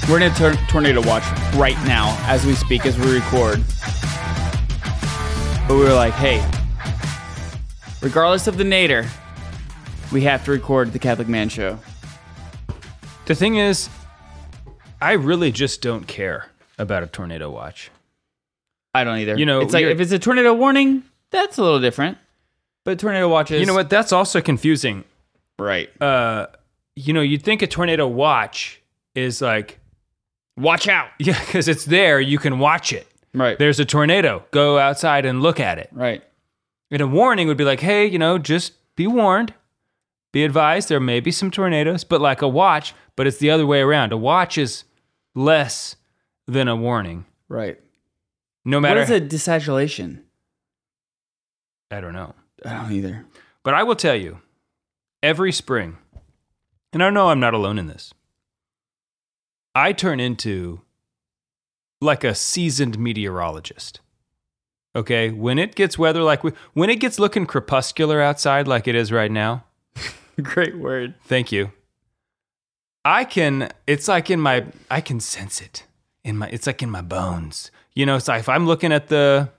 We're in a tornado watch right now as we speak, as we record. But we were like, hey, regardless of the nadir, we have to record the Catholic Man Show. The thing is, I really just don't care about a tornado watch. I don't either. You know, it's like if it's a tornado warning, that's a little different. But tornado watches, You know what? That's also confusing. right? You'd think a tornado watch is like, Watch out. yeah, because it's there, you can watch it. Right. There's a tornado. Go outside and look at it. Right. And a warning would be like, hey, just be warned. Be advised there may be some tornadoes. But like a watch, but it's the other way around. A watch is less than a warning. Right. No matter... What is a desatulation? I don't know. I don't either. But I will tell you, every spring, and I know I'm not alone in this, I turn into like a seasoned meteorologist. Okay? When it gets weather when it gets looking crepuscular outside like it is right now. Great word. Thank you. I can sense it. It's like in my bones. It's like if I'm looking at the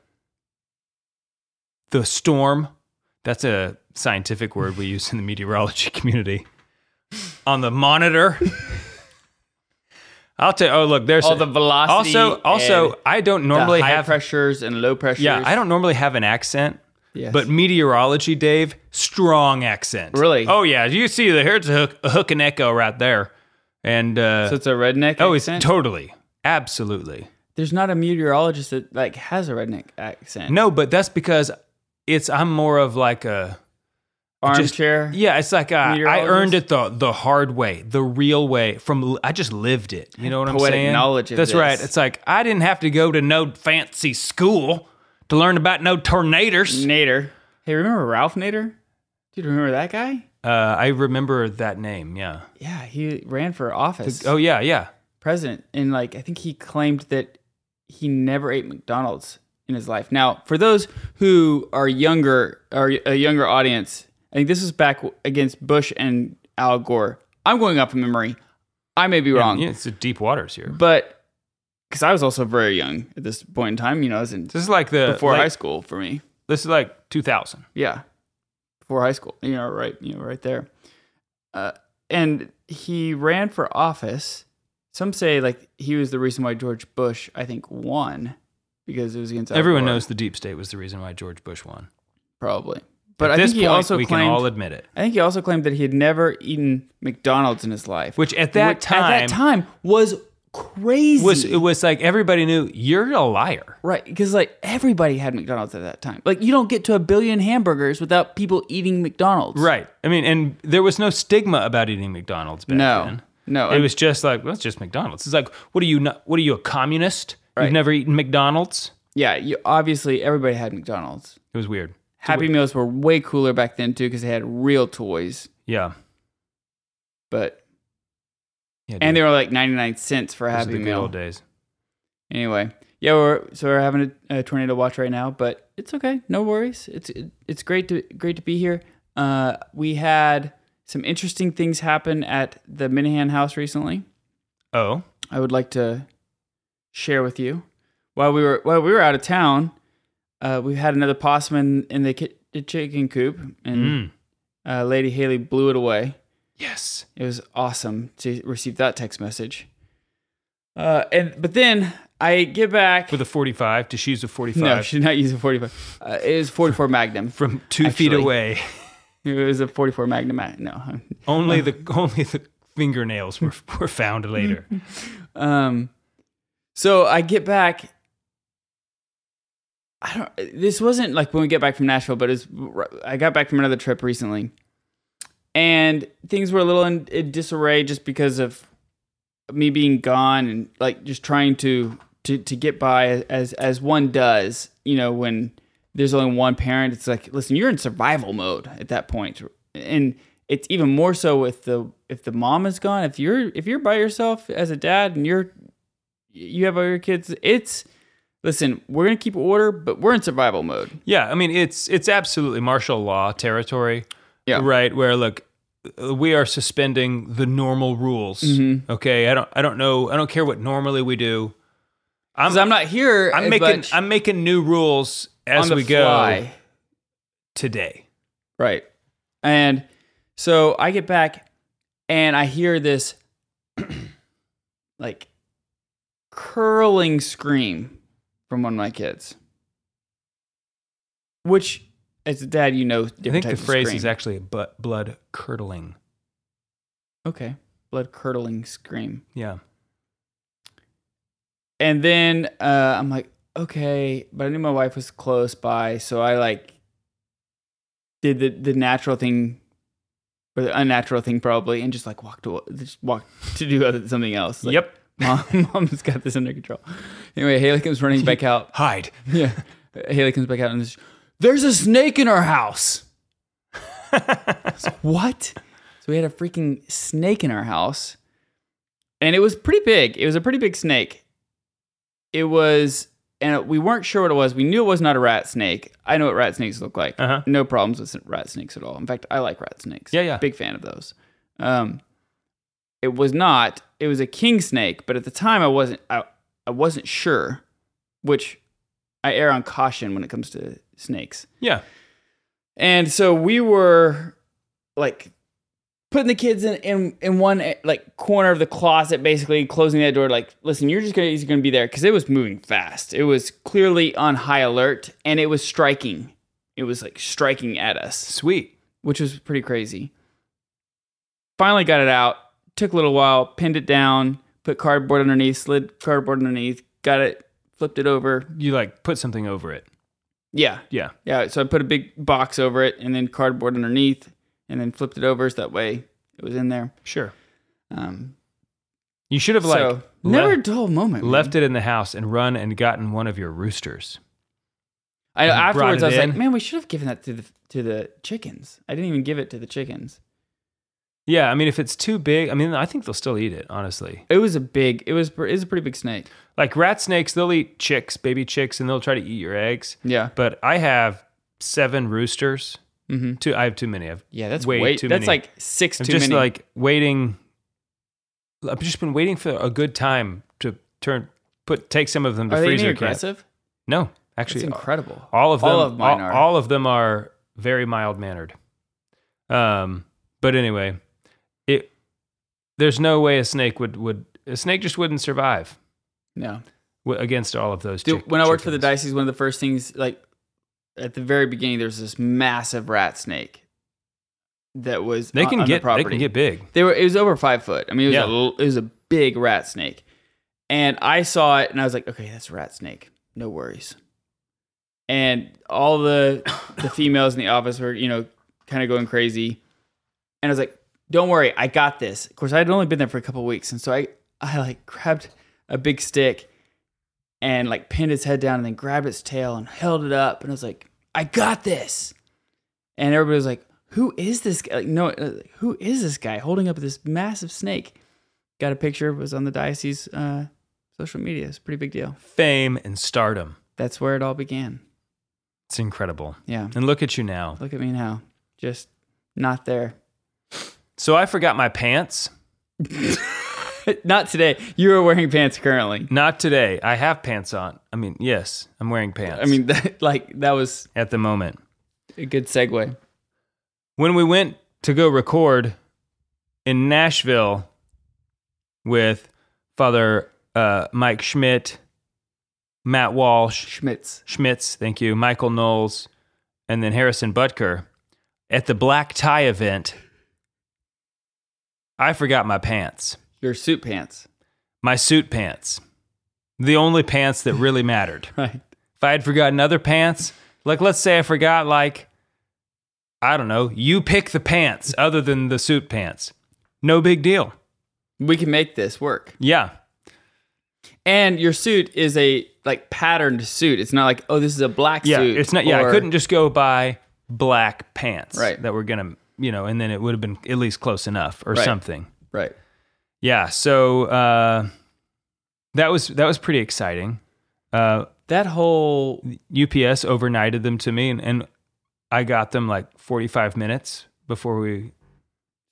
storm, that's a scientific word we use in the meteorology community, on the monitor. I'll tell you, look, there's all the velocity. Also, I don't normally the high have pressures and low pressures. Yeah, I don't normally have an accent. Yes. But meteorology, Dave, strong accent. Really? Oh yeah, you see here's a hook and echo right there. And so it's a redneck accent? Oh, it's totally. Absolutely. There's not a meteorologist that has a redneck accent. No, but that's because I'm more of like a armchair. It's like I earned it the hard way, the real way. I just lived it. You know what I'm saying? Poetic knowledge of That's this. right. It's like I didn't have to go to no fancy school to learn about no tornadoes. Nader. Hey, remember Ralph Nader? Do you remember that guy? I remember that name. Yeah. Yeah, he ran for office. Yeah. President, and I think he claimed that he never ate McDonald's in his life. Now, for those who are younger, or a younger audience, I think this is back against Bush and Al Gore. I'm going off of memory. I may be wrong. Yeah, it's deep waters here. But, because I was also very young at this point in time, I was this is like before high school for me. This is like 2000. Yeah. Before high school. Right there. And he ran for office. Some say he was the reason why George Bush, I think, won, because it was against Al Everyone Gore. knows the deep state was the reason why George Bush won. Probably. But At I this think he point, also we claimed, can all admit it. I think he also claimed that he had never eaten McDonald's in his life. Which at that time was crazy. It was like everybody knew you're a liar. Right, because everybody had McDonald's at that time. You don't get to 1 billion hamburgers without people eating McDonald's. Right. I mean, and there was no stigma about eating McDonald's back then. No. It was just like, well, it's just McDonald's. It's like, what are you, a communist? Right. You've never eaten McDonald's? Yeah, obviously everybody had McDonald's. It was weird. Happy Meals were way cooler back then too, because they had real toys. Yeah. But Yeah, and they were 99 cents for a those Happy are the good Meal. old days. Anyway, yeah, we're having a tornado watch right now, but it's okay. No worries. It's great to be here. We had some interesting things happen at the Minahan house recently. Oh. I would like to share with you. While we were out of town, we had another possum in the chicken coop, and Lady Haley blew it away. Yes. It was awesome to receive that text message. But then I get back With a 45. Does she use a 45? No, she did not use a 45. It was 44 Magnum. From 2 feet away. It was a 44 Magnum. No. Only the fingernails were found later. So I get back. This wasn't when we get back from Nashville, but I got back from another trip recently, and things were a little in disarray just because of me being gone and just trying to get by as one does. When there's only one parent, it's listen, you're in survival mode at that point, and it's even more so if the mom is gone. If you're by yourself as a dad and you have all your kids, listen, we're going to keep order, but we're in survival mode. Yeah, I mean, it's absolutely martial law territory. Yeah. Right, where, look, we are suspending the normal rules. Mm-hmm. Okay, I don't know. I don't care what normally we do. Because I'm not here. I'm making new rules as we go today. Right. And so I get back and I hear this like curling scream from one of my kids. Which, as a dad, you know, I think the phrase scream. is actually blood curdling. Okay. Blood curdling scream. Yeah. And then I'm like, okay, but I knew my wife was close by, so I like did the natural thing or the unnatural thing probably, and just like walked to do something else. Like, Yep. Mom's got this under control. Anyway, Haley comes running back out. Hide. Yeah, Haley comes back out and there's a snake in our house. I was like, what? So we had a freaking snake in our house, and it was pretty big. It was a pretty big snake. It was, and we weren't sure what it was. We knew it was not a rat snake. I know what rat snakes look like. Uh-huh. No problems with rat snakes at all. In fact, I like rat snakes. Yeah. Big fan of those. It was not. It was a king snake, but at the time I wasn't sure, which I err on caution when it comes to snakes. Yeah. And so we were like putting the kids in one like corner of the closet, basically closing that door. Like, listen, you're gonna be there because it was moving fast. It was clearly on high alert, and it was striking. It was like striking at us. Sweet. Which was pretty crazy. Finally got it out. Took a little while. Pinned it down. Put cardboard underneath. Slid cardboard underneath. Got it. Flipped it over. You like put something over it. Yeah. Yeah. Yeah. So I put a big box over it, and then cardboard underneath. And then flipped it over so that way it was in there. Sure. You should have never a dull moment. Left it in the house and run and gotten one of your roosters. Afterwards, I was like, man, we should have given that to the chickens. I didn't even give it to the chickens. Yeah, I mean, if it's too big, I mean, I think they'll still eat it. Honestly, it was a pretty big snake. Like rat snakes, they'll eat chicks, baby chicks, and they'll try to eat your eggs. Yeah. But I have 7 roosters. Mm-hmm. I have too many. That's way too many. That's like 6 too many. I'm just like waiting. I've just been waiting for a good time to take some of them to Are freezer. Are they aggressive? No, actually, it's incredible. All of mine are. All of them are very mild mannered. But anyway, there's no way a snake a snake just wouldn't survive. No, against all of those. When I worked for the Dicey's, one of the first things like. At the very beginning, there was this massive rat snake that was on the property. They can get big. It was over 5 foot. I mean, it was a big rat snake. And I saw it, and I was like, okay, that's a rat snake. No worries. And all the females in the office were, kind of going crazy. And I was like, don't worry, I got this. Of course, I had only been there for a couple of weeks. And so I like grabbed a big stick and like pinned its head down and then grabbed its tail and held it up. And I was like, I got this. And everybody was like, who is this guy? Who is this guy holding up this massive snake? Got a picture. It was on the Diocese social media. It's a pretty big deal. Fame and stardom. That's where it all began. It's incredible. Yeah. And look at you now. Look at me now. Just not there. So I forgot my pants. Not today. You are wearing pants currently. Not today. I have pants on. I mean, yes, I'm wearing pants. I mean, that was at the moment a good segue. When we went to go record in Nashville with Father Mike Schmidt, Matt Walsh, Schmitz, thank you, Michael Knowles, and then Harrison Butker at the Black Tie event, I forgot my pants. Your suit pants. My suit pants. The only pants that really mattered. Right. If I had forgotten other pants, like let's say I forgot I don't know, you pick the pants other than the suit pants. No big deal. We can make this work. Yeah. And your suit is a patterned suit. It's not like, oh, this is a black suit. It's not. I couldn't just go buy black pants that were gonna, and then it would have been at least close enough or something. Right. Yeah. So that was pretty exciting. That whole UPS overnighted them to me, and I got them 45 minutes before we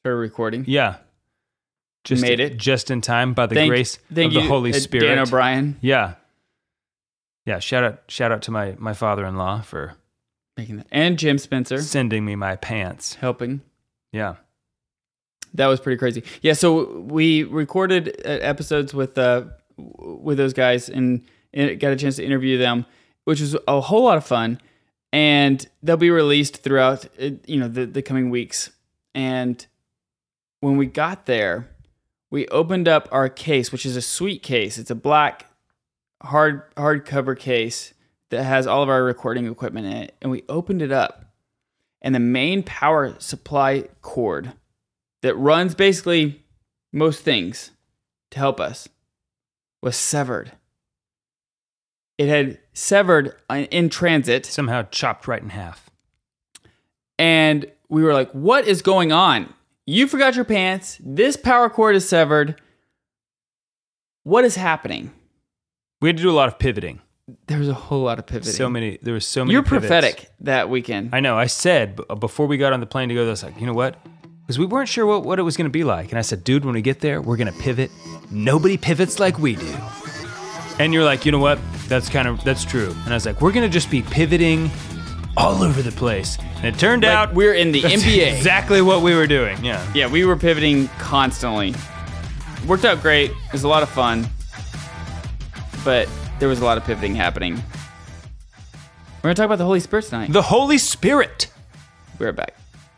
started recording. Yeah. Made it. Just in time by the grace of the Holy Spirit. Dan O'Brien. Yeah. Yeah. Shout out to my father-in-law for making that. And Jim Spencer. Sending me my pants. Helping. Yeah. That was pretty crazy. Yeah, so we recorded episodes with those guys and got a chance to interview them, which was a whole lot of fun. And they'll be released throughout the coming weeks. And when we got there, we opened up our case, which is a sweet case. It's a black hardcover case that has all of our recording equipment in it. And we opened it up, and the main power supply cord that runs basically most things to help us was severed. It had severed in transit. Somehow chopped right in half. And we were like, what is going on? You forgot your pants. This power cord is severed. What is happening? We had to do a lot of pivoting. There was a whole lot of pivoting. There was so many You're pivots. prophetic that weekend. I know. I said before we got on the plane to go, I was like, you know what? Because we weren't sure what it was going to be like. And I said, dude, when we get there, we're going to pivot. Nobody pivots like we do. And you're like, you know what? That's true. And I was like, we're going to just be pivoting all over the place. And it turned out we're in the NBA. Exactly what we were doing. Yeah. Yeah, we were pivoting constantly. Worked out great. It was a lot of fun. But there was a lot of pivoting happening. We're going to talk about the Holy Spirit tonight. The Holy Spirit. We're back.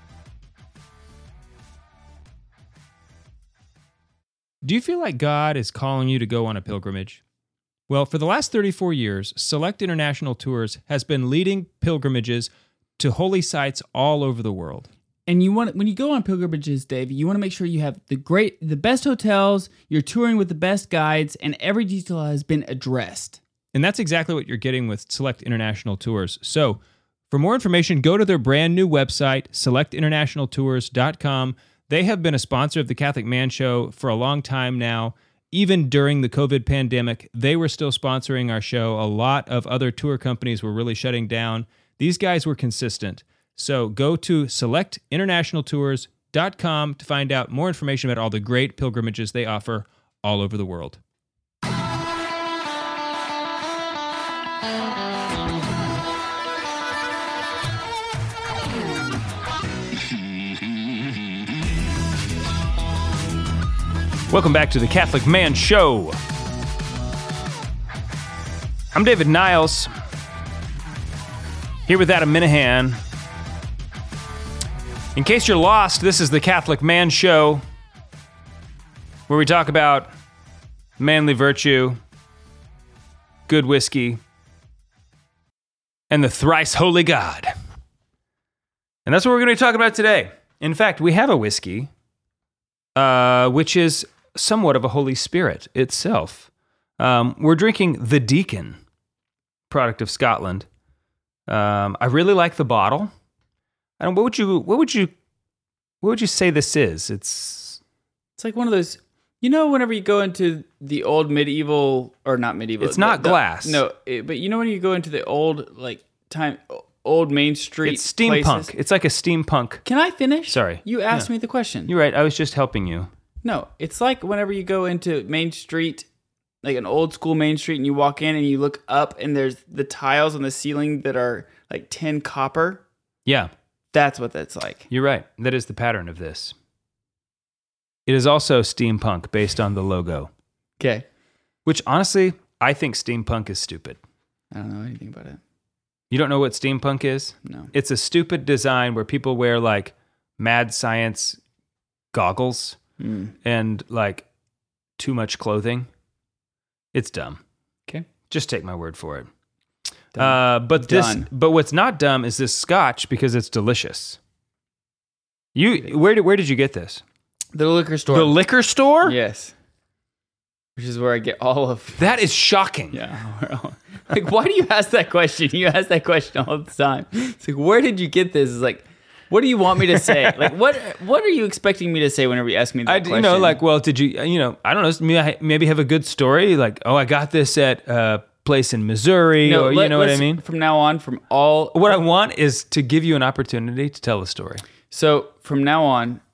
Do you feel like God is calling you to go on a pilgrimage? Well, for the last 34 years, Select International Tours has been leading pilgrimages to holy sites all over the world. And when you go on pilgrimages, Dave, you want to make sure you have the best hotels, you're touring with the best guides, and every detail has been addressed. And that's exactly what you're getting with Select International Tours. So, for more information, go to their brand new website, selectinternationaltours.com. They have been a sponsor of the Catholic Man Show for a long time now. Even during the COVID pandemic, they were still sponsoring our show. A lot of other tour companies were really shutting down. These guys were consistent. So go to selectinternationaltours.com to find out more information about all the great pilgrimages they offer all over the world. Welcome back to the Catholic Man Show. I'm David Niles, here with Adam Minahan. In case you're lost, this is the Catholic Man Show, where we talk about manly virtue, good whiskey, and the thrice holy God. And that's what we're going to be talking about today. In fact, we have a whiskey, which is somewhat of a Holy Spirit itself. We're drinking the Deacon, product of Scotland. I really like the bottle. And what would you say this is? It's like one of those, whenever you go into the old medieval, or not medieval. It's not glass. No, but when you go into the old old Main Street. It's steampunk. Places. It's like a steampunk. Can I finish? Sorry. You asked me the question. You're right. I was just helping you. No, it's like whenever you go into Main Street, like an old school Main Street, and you walk in and you look up and there's the tiles on the ceiling that are like tin copper. Yeah. That's what that's like. You're right. That is the pattern of this. It is also steampunk based on the logo. Okay. Which honestly, I think steampunk is stupid. I don't know anything about it. You don't know what steampunk is? No. It's a stupid design where people wear like mad science goggles and like too much clothing. It's dumb. Okay. Just take my word for it. But what's not dumb is this scotch because it's delicious. Where did you get this? The liquor store. The liquor store? Yes. Which is where I get all of... That is shocking. Yeah. Like, why do you ask that question? You ask that question all the time. It's like, where did you get this? It's like, what do you want me to say? Like, what are you expecting me to say whenever you ask me that question? Did you, I don't know, maybe have a good story? Like, I got this at a place in Missouri, or you know what I mean? From now on, What I want is to give you an opportunity to tell a story. So, from now on,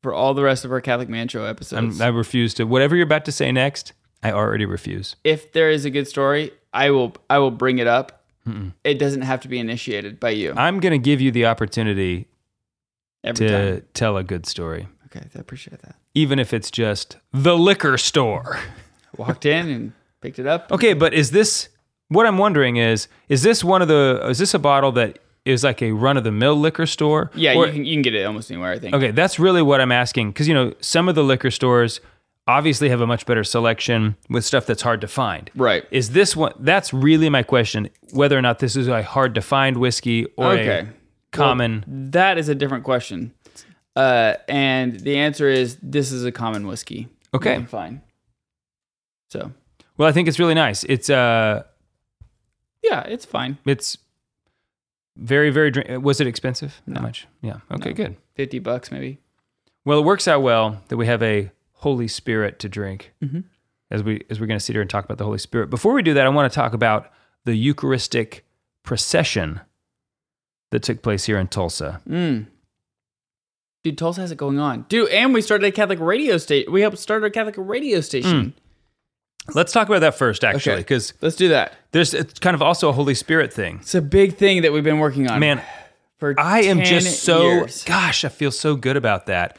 for all the rest of our Catholic Man Show episodes. I refuse to. Whatever you're about to say next, I already refuse. If there is a good story, I will bring it up. It doesn't have to be initiated by you. I'm going to give you the opportunity Every to time. tell a good story, Okay, I appreciate that. even if it's just the liquor store. Walked in and picked it up. Okay, but is this, what I'm wondering is this a bottle that is like a run-of-the-mill liquor store? Yeah, Or- you can get it almost anywhere, I think. Okay, that's really what I'm asking. Because, some of the liquor stores obviously have a much better selection with stuff that's hard to find. Right. Is this one, that's really my question, whether or not this is a hard-to-find whiskey or a common... Well, that is a different question. And the answer is this is a common whiskey. Okay. You can find. So, Well, I think it's really nice. It's yeah, it's fine. it's very, very was it expensive? No. How much? Yeah. Okay, No. good. $50 maybe. Well, it works out well that we have a Holy Spirit to drink as we're going to sit here and talk about the Holy Spirit. Before we do that, I want to talk about the Eucharistic procession that took place here in Tulsa. Dude, Tulsa has it going on. Dude, and we started a Catholic radio station. We helped start a Catholic radio station. Let's talk about that first, actually, Okay. because Let's do that. it's kind of also a Holy Spirit thing. It's a big thing that we've been working on. Man, for I am 10 just so years. gosh, I feel so good about that.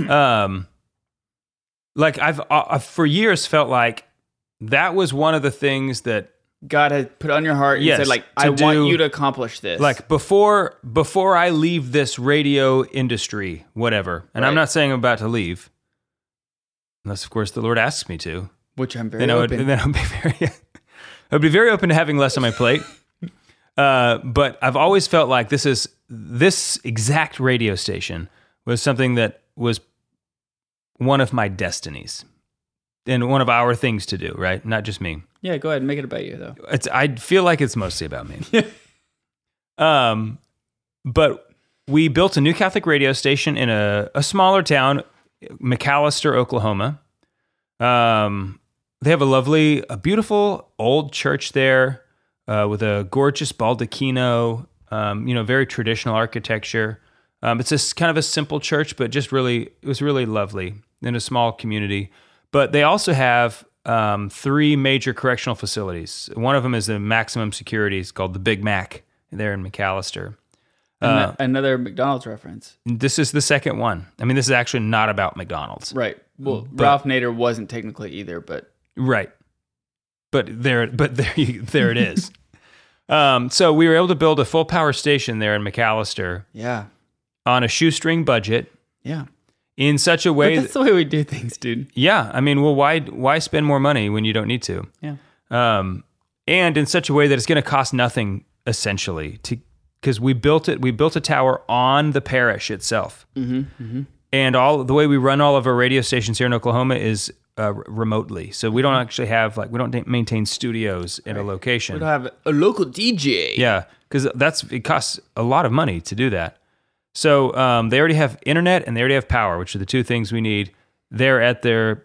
Like I've for years felt like that was one of the things that God had put on your heart and Yes, said, like, to I want do- you to accomplish this. like before I leave this radio industry, whatever. And I'm Right. not saying I'm about to leave, unless of course the Lord asks me to. which I'm very Then open. I'd be very open to having less on my plate. But I've always felt like this exact radio station was something that was one of my destinies and one of our things to do, right? Not just me. Yeah, go ahead and make it about you, though. I feel like it's mostly about me. But we built a new Catholic radio station in a smaller town, McAllister, Oklahoma. They have a beautiful old church there with a gorgeous baldacchino, very traditional architecture. It's just kind of a simple church, but it was really lovely in a small community. But they also have 3 major correctional facilities. One of them is the maximum security. It's called the Big Mac there in McAllister. Another McDonald's reference. This is the second one. I mean, this is actually not about McDonald's. Right. Well, Ralph Nader wasn't technically either, but... Right. But there it is. So we were able to build a full power station there in McAllister Yeah. on a shoestring budget Yeah. in such a way But that's the way we do things, dude. yeah, I mean, well, why spend more money when you don't need to? Yeah. And in such a way that it's going to cost nothing essentially because we built a tower on the parish itself. And the way we run all of our radio stations here in Oklahoma is remotely. So we don't actually have we don't maintain studios in a location. We don't have a local DJ. Yeah, because it costs a lot of money to do that. So they already have internet and they already have power, which are the 2 things we need. They're at the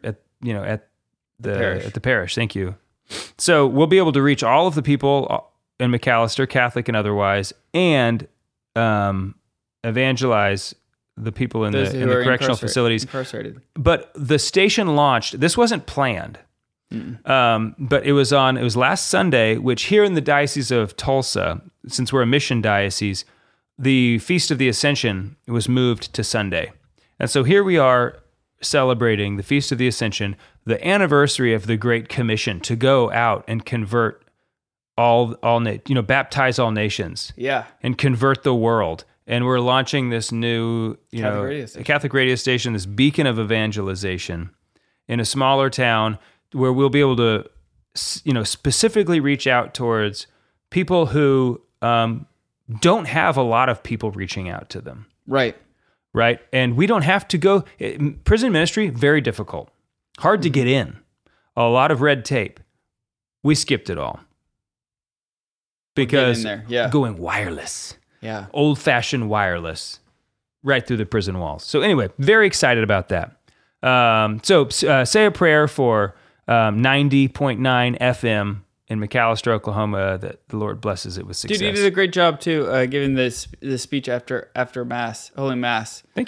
parish. Thank you. So we'll be able to reach all of the people in McAllister, Catholic and otherwise, and evangelize the people in Those the who are correctional facilities. Incarcerated. But the station launched. This wasn't planned, but it was last Sunday. Which here in the Diocese of Tulsa, since we're a mission diocese, the Feast of the Ascension was moved to Sunday, and so here we are celebrating the Feast of the Ascension, the anniversary of the Great Commission to go out and convert baptize all nations, Yeah. and convert the world. And we're launching this new, Catholic radio station, this beacon of evangelization in a smaller town where we'll be able to, specifically reach out towards people who don't have a lot of people reaching out to them, Right. right? And we don't have to go. Prison ministry, very difficult, hard to get in, a lot of red tape. We skipped it all because there, yeah. going wireless. Yeah. Old-fashioned wireless right through the prison walls. So anyway, very excited about that. So say a prayer for 90.9 FM in McAllister, Oklahoma, that the Lord blesses it with success. Dude, you did a great job, too, giving the speech after Mass, Holy Mass. Thank you.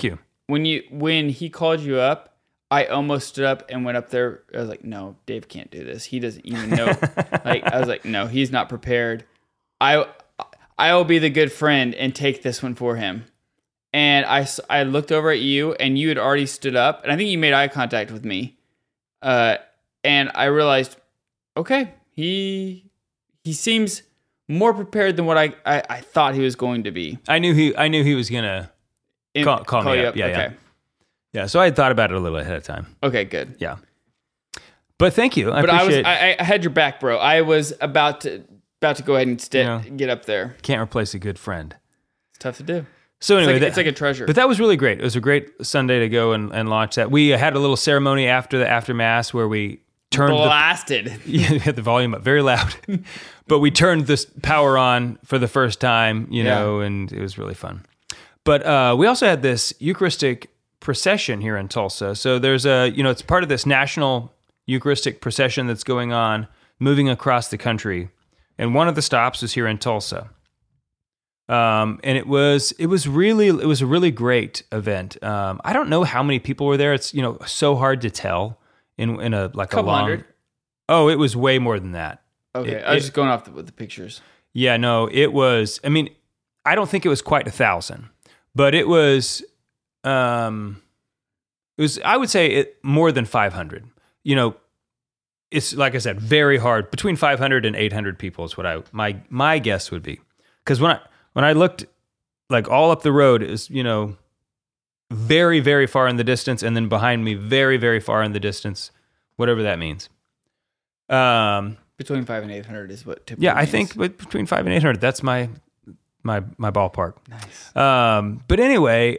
when he called you up, I almost stood up and went up there. I was like, no, Dave can't do this. He doesn't even know. Like, I was like, no, he's not prepared. I will be the good friend and take this one for him. And I looked over at you, and you had already stood up, and I think you made eye contact with me. And I realized, okay, he seems more prepared than what I thought he was going to be. I knew he was gonna call me up. Yeah. So I had thought about it a little ahead of time. Okay, good. Yeah. But thank you. I had your back, bro. I was about to go ahead and get up there. Can't replace a good friend. It's tough to do. So anyway, it's like a treasure. But that was really great. It was a great Sunday to go and launch that. We had a little ceremony after Mass where we turned had the volume up very loud, but we turned this power on for the first time, and it was really fun. But we also had this Eucharistic procession here in Tulsa. So there's it's part of this national Eucharistic procession that's going on, moving across the country, and one of the stops is here in Tulsa. And it was a really great event. I don't know how many people were there. It's so hard to tell in a couple hundred. Oh, it was way more than that. Okay, I was just going off with the pictures. Yeah, no, it was. I mean, I don't think it was quite 1,000, but it was. I would say more than 500. It's like I said, very hard. Between 500 and 800 people is what my guess would be. Because when I looked, like all up the road is, very, very far in the distance, and then behind me, very, very far in the distance, whatever that means. Between 5 and 800 is what typically means. I think between 5 and 800, that's my ballpark. Nice. But anyway,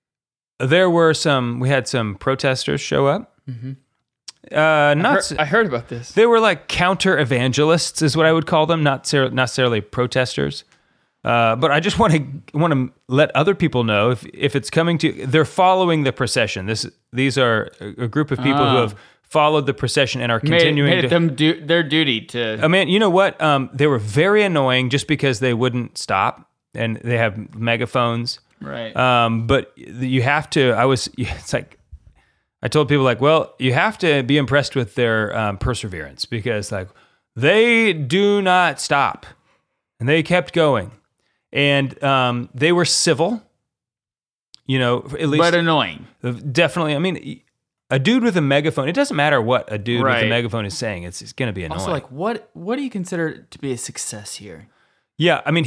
we had some protesters show up. Mm-hmm. I heard about this. They were like counter evangelists, is what I would call them, not necessarily protesters. But I just want to let other people know if it's coming to, they're following the procession. These are a group of people who have followed the procession and are continuing made them do their duty to. I mean, you know what? They were very annoying just because they wouldn't stop, and they have megaphones. Right. But you have to. It's like I told people, like, well, you have to be impressed with their perseverance, because like they do not stop, and they kept going. And they were civil, at least. But annoying. Definitely. I mean, a dude with a megaphone, it doesn't matter what a dude with a megaphone is saying. It's going to be annoying. Also, like, what do you consider to be a success here? Yeah, I mean,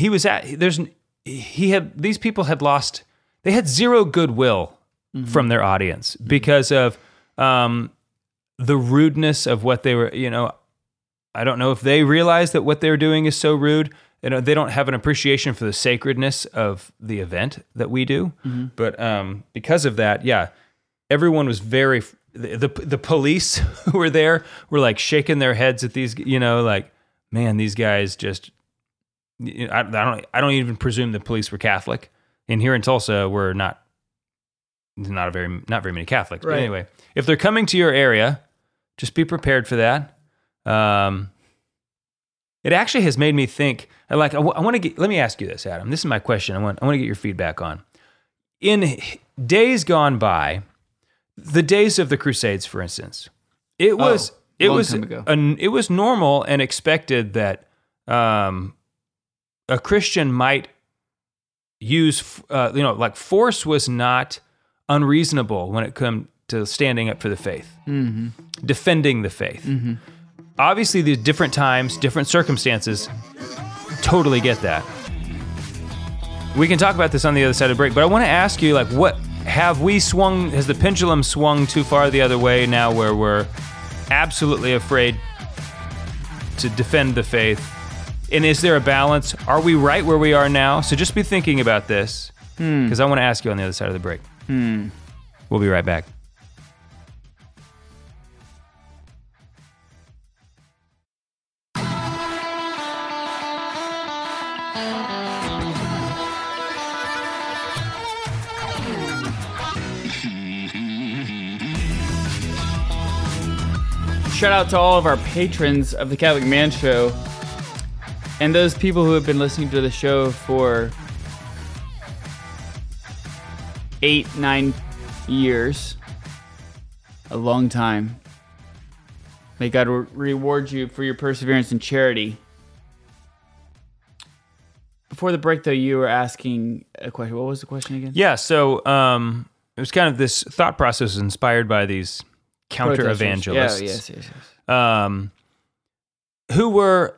these people had lost, they had zero goodwill from their audience because of the rudeness of what they were, I don't know if they realized that what they were doing is so rude. They don't have an appreciation for the sacredness of the event that we do. Mm-hmm. But because of that, yeah, everyone was very... The police who were there were like shaking their heads at these, like, man, these guys just... I don't even presume the police were Catholic. And here in Tulsa, we're not very many Catholics. Right. But anyway, if they're coming to your area, just be prepared for that. It actually has made me think. Let me ask you this, Adam. This is my question. I want to get your feedback on. In days gone by, the days of the Crusades, for instance, it was normal and expected that a Christian might use force was not unreasonable when it come to standing up for the faith, defending the faith. Mm-hmm. Obviously, these different times, different circumstances, totally get that. We can talk about this on the other side of the break, but I want to ask you, like, has the pendulum swung too far the other way now where we're absolutely afraid to defend the faith? And is there a balance? Are we right where we are now? So just be thinking about this, because I want to ask you on the other side of the break. We'll be right back. Shout out to all of our patrons of the Catholic Man Show and those people who have been listening to the show for 8, 9, years, a long time. May God reward you for your perseverance and charity. Before the break, though, you were asking a question. What was the question again? Yeah, so it was kind of this thought process inspired by these counter-evangelists. Yeah, yes. Who were,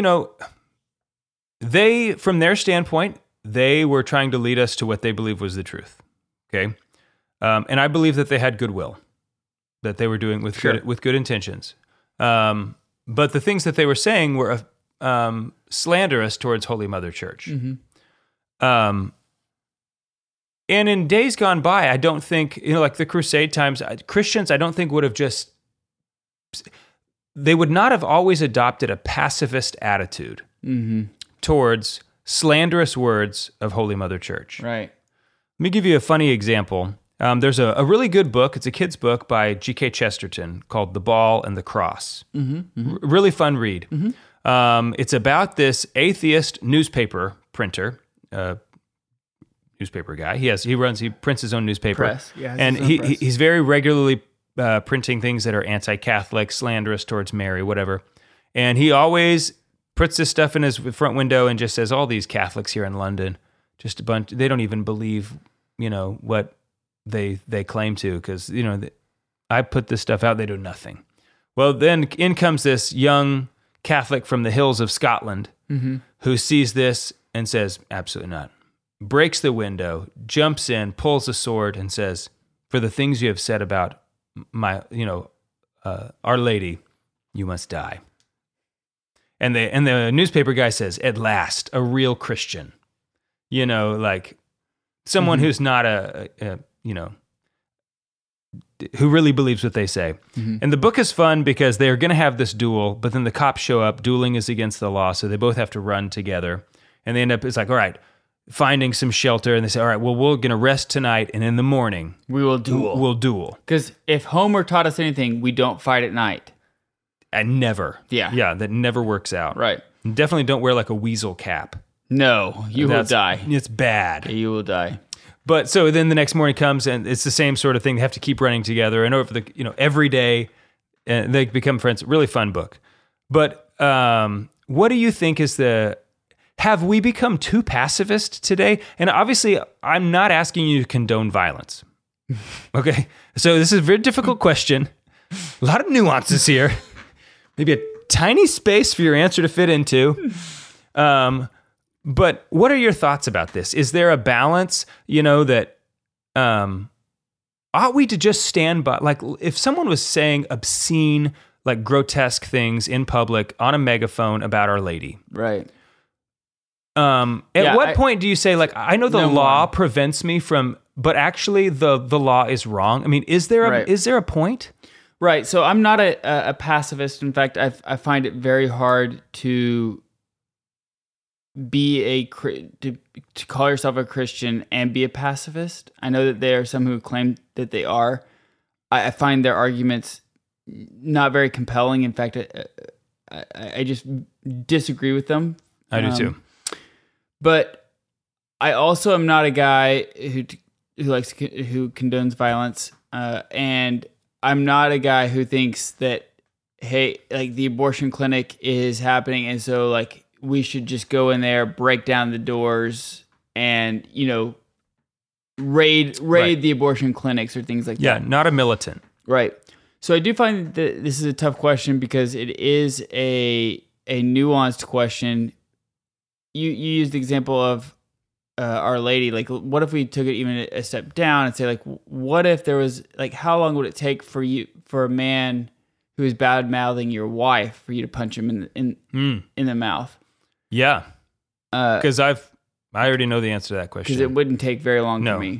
they, from their standpoint, they were trying to lead us to what they believed was the truth, okay? And I believe that they had goodwill, that they were doing with good intentions. But the things that they were saying were slanderous towards Holy Mother Church. Mm-hmm. And in days gone by, I don't think, like the Crusade times, Christians, I don't think would have they would not have always adopted a pacifist attitude towards slanderous words of Holy Mother Church. Right. Let me give you a funny example. There's a really good book. It's a kid's book by G.K. Chesterton called The Ball and the Cross. Really fun read. It's about this atheist newspaper printer, newspaper guy. He prints his own newspaper. Press. Yeah, and he's very regularly printing things that are anti-Catholic, slanderous towards Mary, whatever. And he always puts this stuff in his front window and just says, all these Catholics here in London, just a bunch, they don't even believe, what they claim to, because, I put this stuff out, they do nothing. Well, then in comes this young Catholic from the hills of Scotland who sees this and says, absolutely not. Breaks the window, jumps in, pulls a sword, and says, for the things you have said about my, Our Lady, you must die. And the newspaper guy says, at last, a real Christian. Like someone who's not who really believes what they say. And the book is fun because they're going to have this duel, but then the cops show up. Dueling is against the law, so they both have to run together. And they end up, it's like, all right, finding some shelter, and they say, all right, well, we're going to rest tonight, and in the morning, we will duel. We'll duel. Because if Homer taught us anything, we don't fight at night. And never. Yeah. Yeah, that never works out. Right. And definitely don't wear like a weasel cap. No, you will die. It's bad. Yeah, you will die. But so then the next morning comes, and it's the same sort of thing. They have to keep running together, and over every day, and they become friends. Really fun book. But what do you think is have we become too pacifist today? And obviously, I'm not asking you to condone violence. Okay? So this is a very difficult question. A lot of nuances here. Maybe a tiny space for your answer to fit into. But what are your thoughts about this? Is there a balance, that ought we to just stand by, like if someone was saying obscene, like grotesque things in public on a megaphone about Our Lady? Right. At what point do you say, like, I know the law prevents me from, but actually the law is wrong? I mean, is there a point? Right. So I'm not a pacifist. In fact, I find it very hard to be to call yourself a Christian and be a pacifist. I know that there are some who claim that they are. I find their arguments not very compelling. In fact, I just disagree with them. I do too. But I also am not a guy who condones violence, and I'm not a guy who thinks that, hey, like the abortion clinic is happening, and so like we should just go in there, break down the doors, and raid the abortion clinics or things like that. Yeah, not a militant. Right. So I do find that this is a tough question because it is a nuanced question. You used the example of Our Lady. Like, what if we took it even a step down and say, like, what if there was, like, how long would it take for a man who is bad mouthing your wife for you to punch him in the mouth? Yeah, because I already know the answer to that question. Because it wouldn't take very long for me.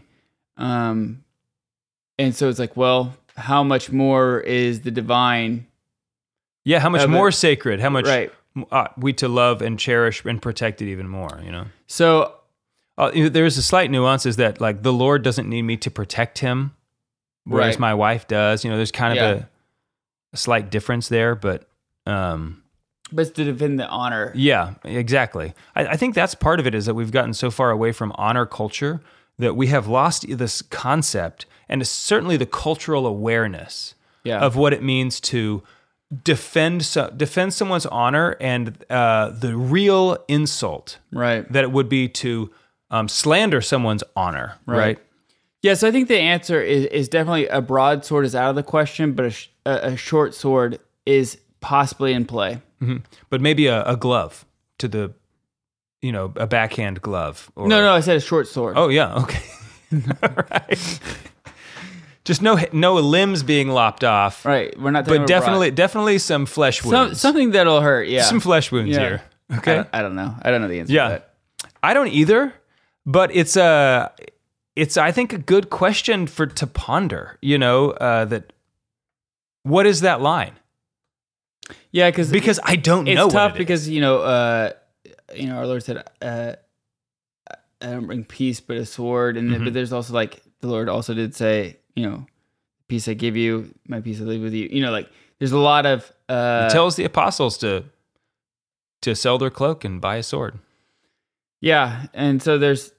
And so it's like, well, how much more is the divine? Yeah, how much more sacred? How much right. We to love and cherish and protect it even more? So there's a slight nuance is that like the Lord doesn't need me to protect him, whereas my wife does. There's kind of a slight difference there, but it's to defend the honor. Yeah, exactly. I think that's part of it is that we've gotten so far away from honor culture that we have lost this concept and certainly the cultural awareness of what it means to defend someone's honor and the real insult Right. that it would be to slander someone's honor, right? Yeah, so I think the answer is definitely a broadsword is out of the question, but a short sword is possibly in play. Mm-hmm. But maybe a glove to the, a backhand glove. Or, No, I said a short sword. Oh, yeah, okay. All right. Just no limbs being lopped off. Right, we're not talking but about definitely some flesh wounds. something that'll hurt, yeah. Some flesh wounds Yeah. here. Okay. I don't know. I don't know the answer to that. I don't either, but it's I think a good question to ponder, that what is that line? Yeah, because I don't know. It's tough what it because is. Our Lord said, "I don't bring peace, but a sword." And but there's also like the Lord also did say, "Peace I give you, my peace I leave with you." There's a lot of. He tells the apostles to sell their cloak and buy a sword. Yeah, and so there's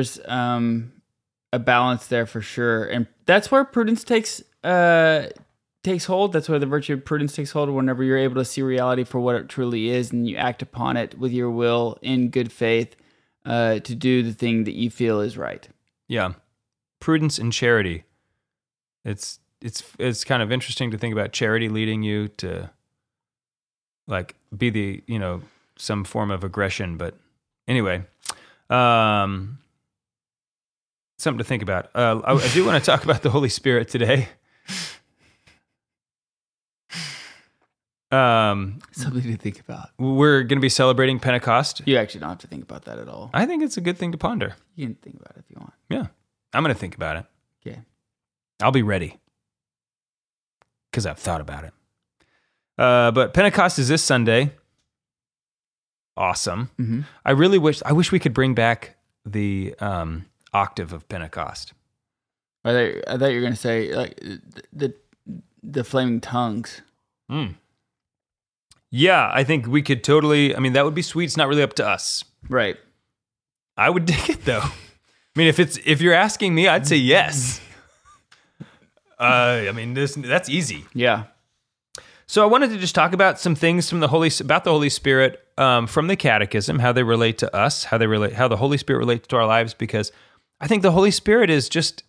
a balance there for sure, and that's where prudence takes hold. That's where the virtue of prudence takes hold. Whenever you're able to see reality for what it truly is, and you act upon it with your will in good faith to do the thing that you feel is right. Yeah, prudence and charity. It's kind of interesting to think about charity leading you to like be the some form of aggression, but anyway, something to think about. I do want to talk about the Holy Spirit today. Something to think about. We're going to be celebrating Pentecost. You actually don't have to think about that at all. I think it's a good thing to ponder. You can think about it if you want. Yeah, I'm going to think about it. Okay. I'll be ready because I've thought about it. But Pentecost is this Sunday. Awesome. Mm-hmm. I wish we could bring back the octave of Pentecost. I thought you were going to say like the flaming tongues. Yeah, I think we could totally. I mean, that would be sweet. It's not really up to us. Right. I would dig it though. I mean, if you're asking me, I'd say yes. I mean, that's easy. Yeah. So I wanted to just talk about some things from the Holy Spirit from the Catechism, how they relate to us, how the Holy Spirit relates to our lives, because I think the Holy Spirit is just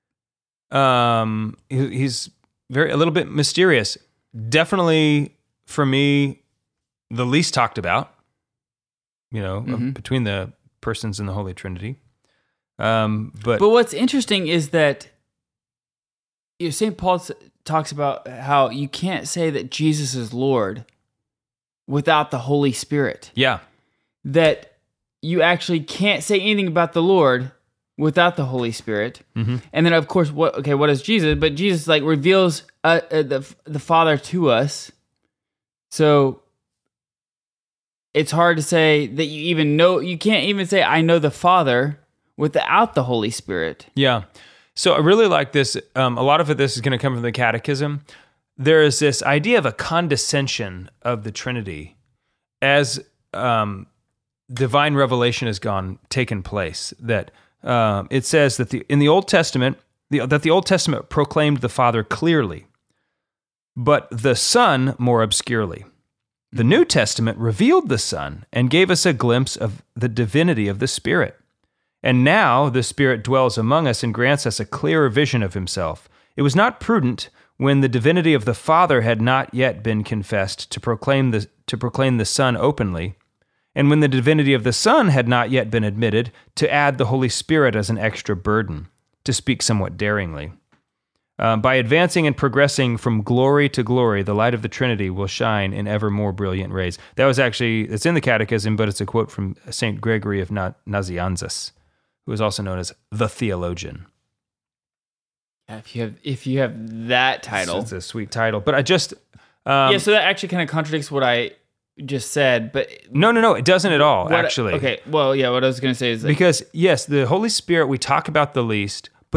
he's a little bit mysterious. Definitely for me, the least talked about, between the persons in the Holy Trinity. But what's interesting is that St. Paul talks about how you can't say that Jesus is Lord without the Holy Spirit. Yeah. That you actually can't say anything about the Lord without the Holy Spirit. Mm-hmm. And then, of course, what is Jesus? But Jesus reveals the Father to us. So it's hard to say that you even know. You can't even say, I know the Father without the Holy Spirit. Yeah. So I really like this. A lot of this is going to come from the Catechism. There is this idea of a condescension of the Trinity as divine revelation has taken place. That it says that in the Old Testament, the Old Testament proclaimed the Father clearly, but the Son more obscurely. The New Testament revealed the Son and gave us a glimpse of the divinity of the Spirit. And now the Spirit dwells among us and grants us a clearer vision of himself. It was not prudent, when the divinity of the Father had not yet been confessed, to proclaim the Son openly, and when the divinity of the Son had not yet been admitted, to add the Holy Spirit as an extra burden, to speak somewhat daringly. By advancing and progressing from glory to glory, the light of the Trinity will shine in ever more brilliant rays. That was it's in the Catechism, but it's a quote from St. Gregory of Nazianzus, who is also known as the theologian. Yeah, if you have that title, it's a sweet title. But I just so that actually kind of contradicts what I just said. But no, it doesn't at all. Actually, okay. Well, yeah. What I was going to say is because yes, the Holy Spirit we talk about the least, but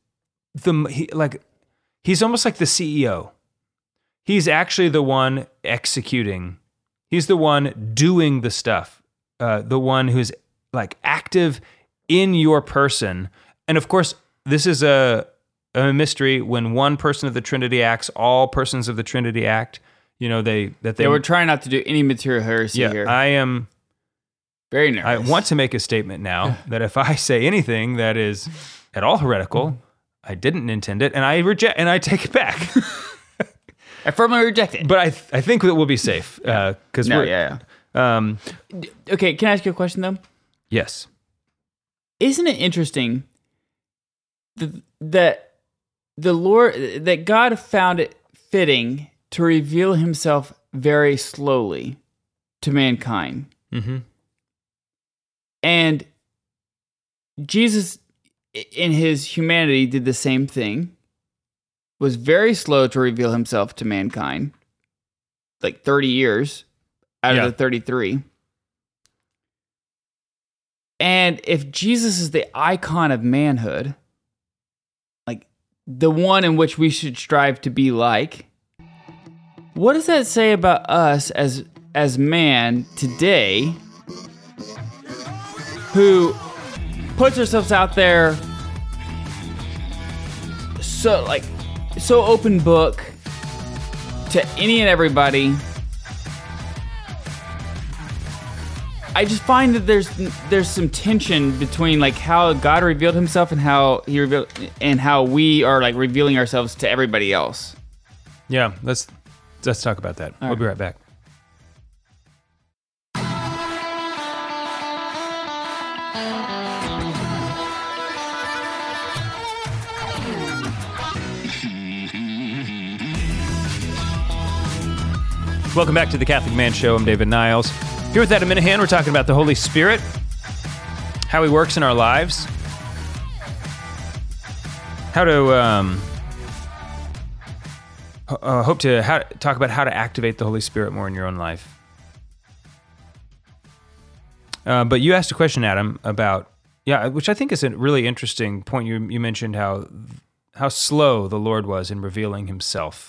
he's almost like the CEO. He's actually the one executing. He's the one doing the stuff. The one who's active in your person, and of course, this is a mystery. When one person of the Trinity acts, all persons of the Trinity act. You know, they we're trying not to do any material heresy here. I am very nervous. I want to make a statement now that if I say anything that is at all heretical, I didn't intend it, and I take it back. I firmly reject it. But I think that we'll be safe because okay, can I ask you a question though? Yes. Isn't it interesting that the Lord, that God found it fitting to reveal himself very slowly to mankind? Mm-hmm. And Jesus, in his humanity, did the same thing, was very slow to reveal himself to mankind, like 30 years out of the 33. And if Jesus is the icon of manhood, like the one in which we should strive to be like, what does that say about us as man today, who puts ourselves out there so open book to any and everybody? I just find that there's some tension between like how God revealed himself and how we are like revealing ourselves to everybody else. Yeah, let's talk about that. We'll be right back. Welcome back to the Catholic Man Show. I'm David Niles. Here with Adam Minahan, we're talking about the Holy Spirit, how he works in our lives, how to talk about how to activate the Holy Spirit more in your own life. But you asked a question, Adam, about which I think is a really interesting point. You mentioned how slow the Lord was in revealing himself.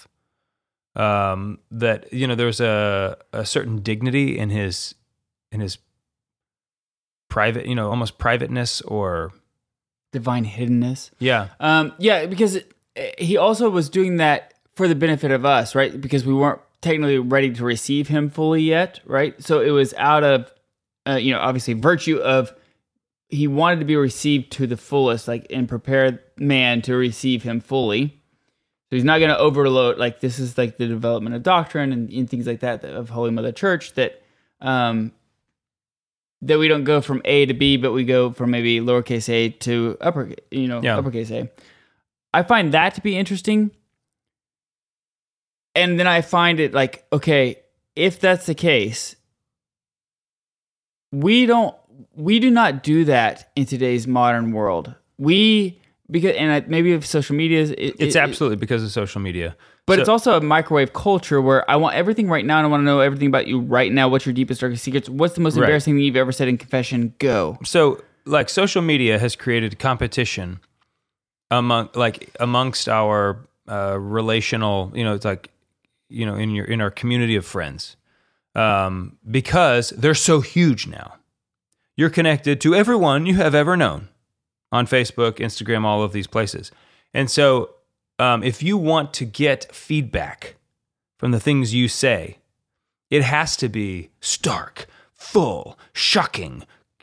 That there's a certain dignity in his private, almost privateness or divine hiddenness. Yeah. Because he also was doing that for the benefit of us, right? Because we weren't technically ready to receive him fully yet, right? So it was out of, obviously virtue of he wanted to be received to the fullest, like, and prepare man to receive him fully. So he's not going to overload, like, this is like the development of doctrine and things like that of Holy Mother Church, that we don't go from A to B, but we go from maybe lowercase a to uppercase A. I find that to be interesting. And then I find it like, okay, if that's the case, we do not do that in today's modern world. Maybe if social media it's absolutely because of social media. But it's also a microwave culture where I want everything right now and I want to know everything about you right now. What's your deepest, darkest secrets? What's the most embarrassing thing you've ever said in confession? Go. So, like, social media has created competition amongst our relational, it's like, in our community of friends, because they're so huge now. You're connected to everyone you have ever known on Facebook, Instagram, all of these places. And so if you want to get feedback from the things you say, it has to be stark, full, shocking,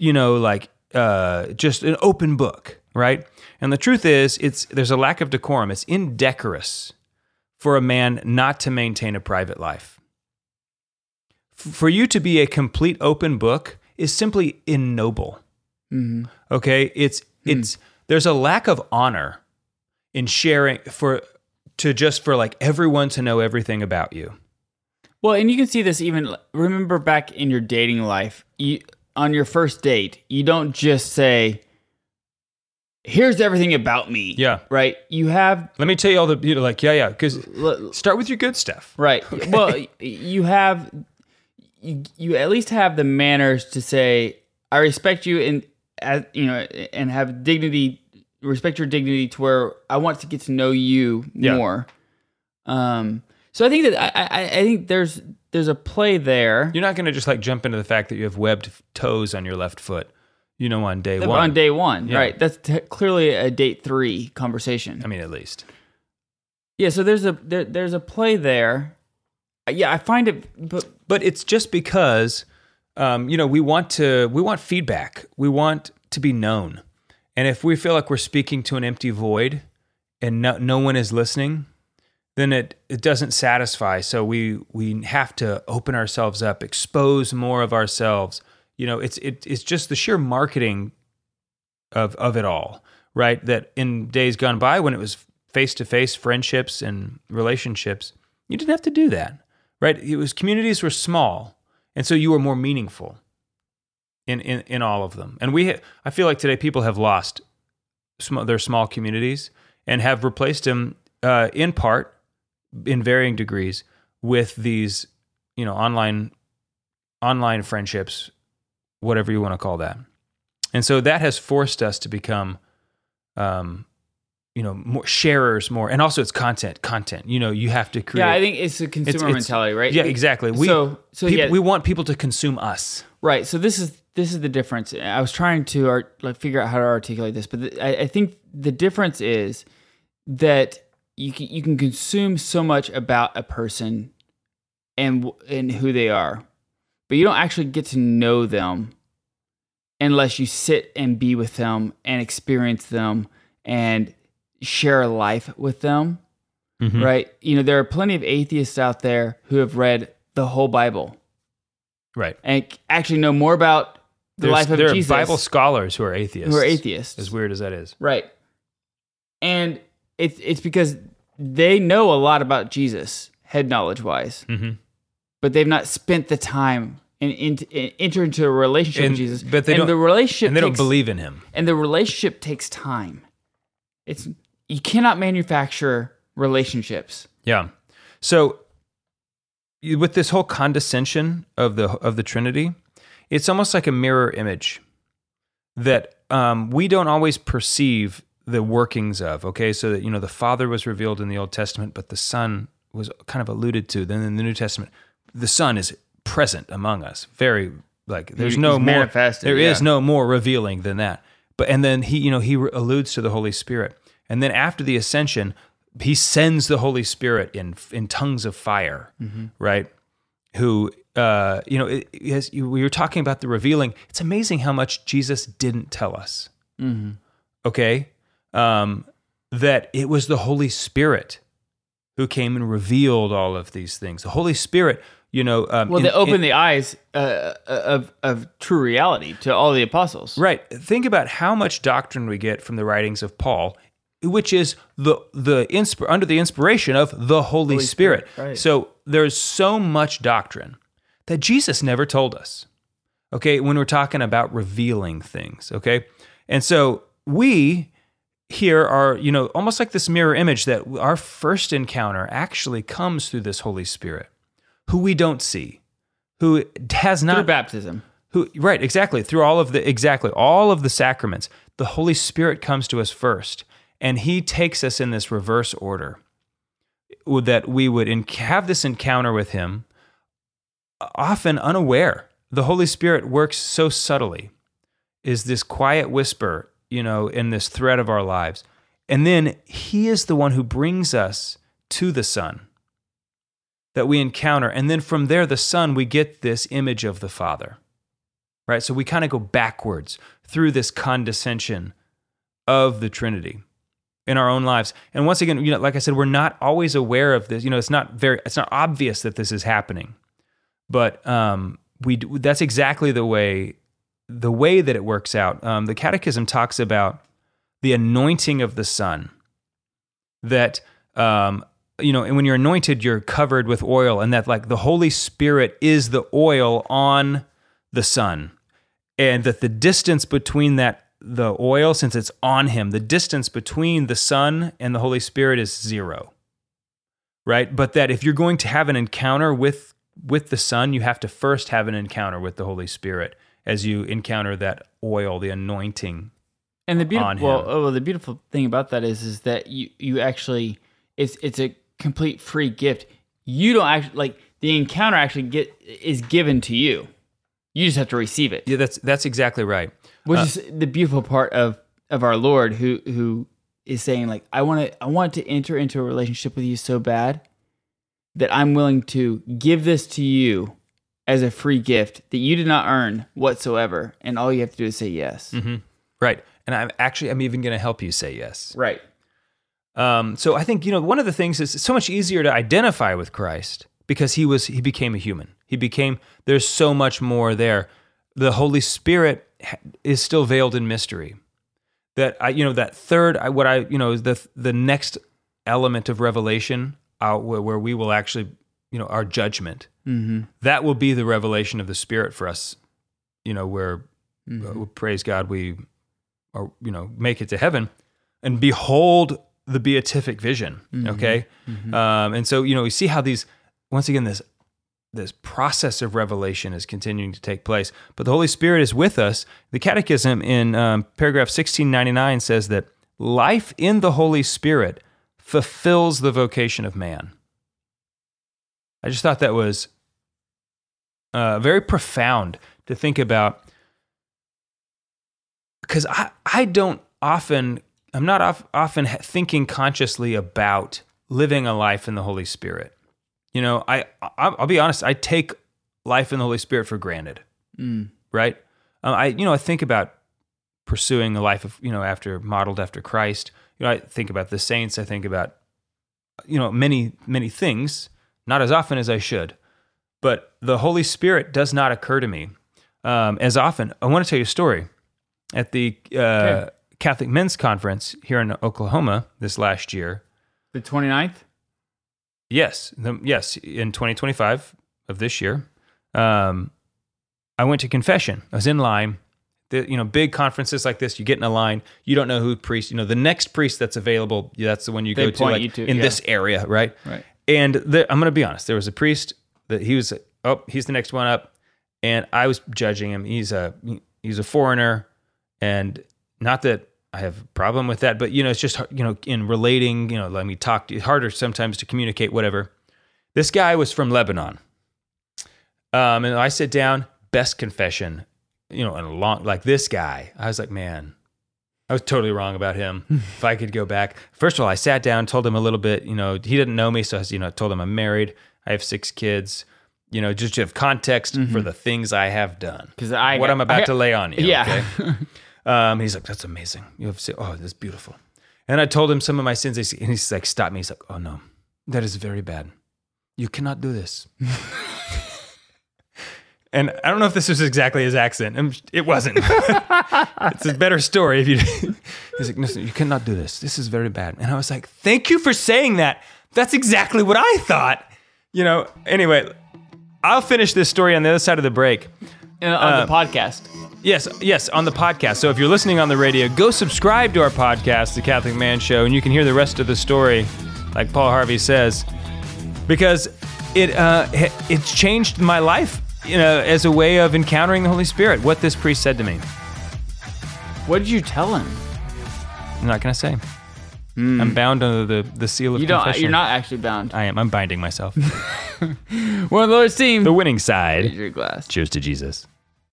just an open book, right? And the truth is, there's a lack of decorum. It's indecorous for a man not to maintain a private life. For you to be a complete open book is simply ignoble. Mm-hmm. Okay? There's a lack of honor in sharing for everyone to know everything about you. Well, and you can see this even, remember back in your dating life, on your first date, you don't just say, here's everything about me. Yeah. Right? You have... Let me tell you all the... because start with your good stuff. Right. Okay. Well, you at least have the manners to say, I respect you and have dignity, respect your dignity to where I want to get to know you more. So I think that I think there's a play there. You're not going to just like jump into the fact that you have webbed toes on your left foot. on day one. On day one, Yeah. right? That's clearly a date 3 conversation. I mean, at least. Yeah, so there's a play there. Yeah, I find it, But it's just because, we want feedback. We want to be known. And if we feel like we're speaking to an empty void and no one is listening, then it doesn't satisfy. So we have to open ourselves up, expose more of ourselves. It's just the sheer marketing of it all, right? That in days gone by, when it was face-to-face friendships and relationships, you didn't have to do that, right? Communities were small, and so you were more meaningful in all of them. And I feel like today people have lost their small communities and have replaced them in part, in varying degrees, with these, online friendships, whatever you want to call that. And so that has forced us to become, more sharers, more, and also it's content. You have to create. yeah, I think it's a consumer mentality, right? Yeah, exactly. We want people to consume us. Right. So this is the difference. I was trying to figure out how to articulate this, but I think the difference is that you can consume so much about a person and who they are, but you don't actually get to know them unless you sit and be with them and experience them and share life with them. Mm-hmm. Right? There are plenty of atheists out there who have read the whole Bible, right, and actually know more about the life of Jesus. There are Bible scholars who are atheists. As weird as that is. Right. And it's because they know a lot about Jesus, head knowledge-wise, but they've not spent the time and enter into a relationship with Jesus. But they don't believe in him. And the relationship takes time. You cannot manufacture relationships. Yeah. So with this whole condescension of the Trinity, it's almost like a mirror image that we don't always perceive the workings of. Okay, so that the Father was revealed in the Old Testament, but the Son was kind of alluded to. Then in the New Testament, the Son is present among us. Very there's no more manifested. There is no more revealing than that. And then he alludes to the Holy Spirit. And then after the ascension, he sends the Holy Spirit in tongues of fire, right? Who, we were talking about the revealing. It's amazing how much Jesus didn't tell us. Mm-hmm. Okay? That it was the Holy Spirit who came and revealed all of these things. The Holy Spirit, they opened the eyes of true reality to all the apostles. Right. Think about how much doctrine we get from the writings of Paul, which is under the inspiration of the Holy Spirit. Right. So there's so much doctrine that Jesus never told us. Okay, when we're talking about revealing things. Okay, and so we here are almost like this mirror image that our first encounter actually comes through this Holy Spirit, who we don't see, who has not through baptism. Right, exactly. Through all of the sacraments, the Holy Spirit comes to us first. And he takes us in this reverse order, that we would have this encounter with him, often unaware. The Holy Spirit works so subtly, is this quiet whisper, in this thread of our lives. And then he is the one who brings us to the Son that we encounter. And then from there, the Son, we get this image of the Father, right? So we kind of go backwards through this condescension of the Trinity in our own lives. And once again, like I said, we're not always aware of this. It's not obvious that this is happening, but that's exactly the way that it works out. The Catechism talks about the anointing of the Son, that and when you're anointed, you're covered with oil, and that the Holy Spirit is the oil on the Son, and that the distance between the oil, since it's on him, the distance between the Son and the Holy Spirit is 0, right? But that if you're going to have an encounter with the Son, you have to first have an encounter with the Holy Spirit as you encounter that oil, the anointing. And the beautiful, the beautiful thing about that is that you actually, it's a complete free gift. You don't actually the encounter actually is given to you. You just have to receive it. Yeah, that's exactly right. Which is the beautiful part of our Lord, who is saying, like, I want to enter into a relationship with you so bad that I'm willing to give this to you as a free gift that you did not earn whatsoever, and all you have to do is say yes. Mm-hmm. Right. And I'm even going to help you say yes. Right. So I think, one of the things is it's so much easier to identify with Christ because he became a human. There's so much more there. The Holy Spirit is still veiled in mystery. That that third, the next element of revelation, where we will actually, our judgment. Mm-hmm. That will be the revelation of the Spirit for us. Where praise God, we are, make it to heaven and behold the beatific vision. Mm-hmm. Okay, Mm-hmm. And so we see how these, once again, this process of revelation is continuing to take place, but the Holy Spirit is with us. The Catechism in paragraph 1699 says that life in the Holy Spirit fulfills the vocation of man. I just thought that was very profound to think about, because I'm not often thinking consciously about living a life in the Holy Spirit. I'll be honest, I take life in the Holy Spirit for granted, right? I think about pursuing a life of, modeled after Christ. I think about the saints. I think about, many, many things, not as often as I should. But the Holy Spirit does not occur to me as often. I want to tell you a story. At the Catholic Men's Conference here in Oklahoma this last year. The 29th? Yes, in 2025 of this year, I went to confession. I was in line. Big conferences like this, you get in a line. You don't know who priest. The next priest that's available, that's the one you go to, in this area, right? Right. And I'm going to be honest. There was a priest that he's the next one up, and I was judging him. He's a foreigner, and not that I have a problem with that, but it's just in relating, let me talk to you, harder sometimes to communicate, whatever. This guy was from Lebanon, and I sit down, best confession, and like this guy. I was like, man, I was totally wrong about him. If I could go back, first of all, I sat down, told him a little bit. He didn't know me, so I told him I'm married, I have 6 kids. Just to have context for the things I have done, because I'm about to lay on you. Yeah. Okay? He's like, that's amazing. You have to say, oh, that's beautiful. And I told him some of my sins, and he's like, stop me. He's like, oh no, that is very bad. You cannot do this. And I don't know if this was exactly his accent. It wasn't. It's a better story if you. He's like, listen, you cannot do this. This is very bad. And I was like, thank you for saying that. That's exactly what I thought. Anyway, I'll finish this story on the other side of the break. On the podcast. Yes, on the podcast. So if you're listening on the radio, go subscribe to our podcast, The Catholic Man Show, and you can hear the rest of the story, like Paul Harvey says, because it's changed my life, as a way of encountering the Holy Spirit. What this priest said to me. What did you tell him? I'm not going to say. I'm bound under the seal of confession. You're not actually bound. I am. I'm binding myself. One of the Lord's team. The winning side. Here's your glass. Cheers to Jesus.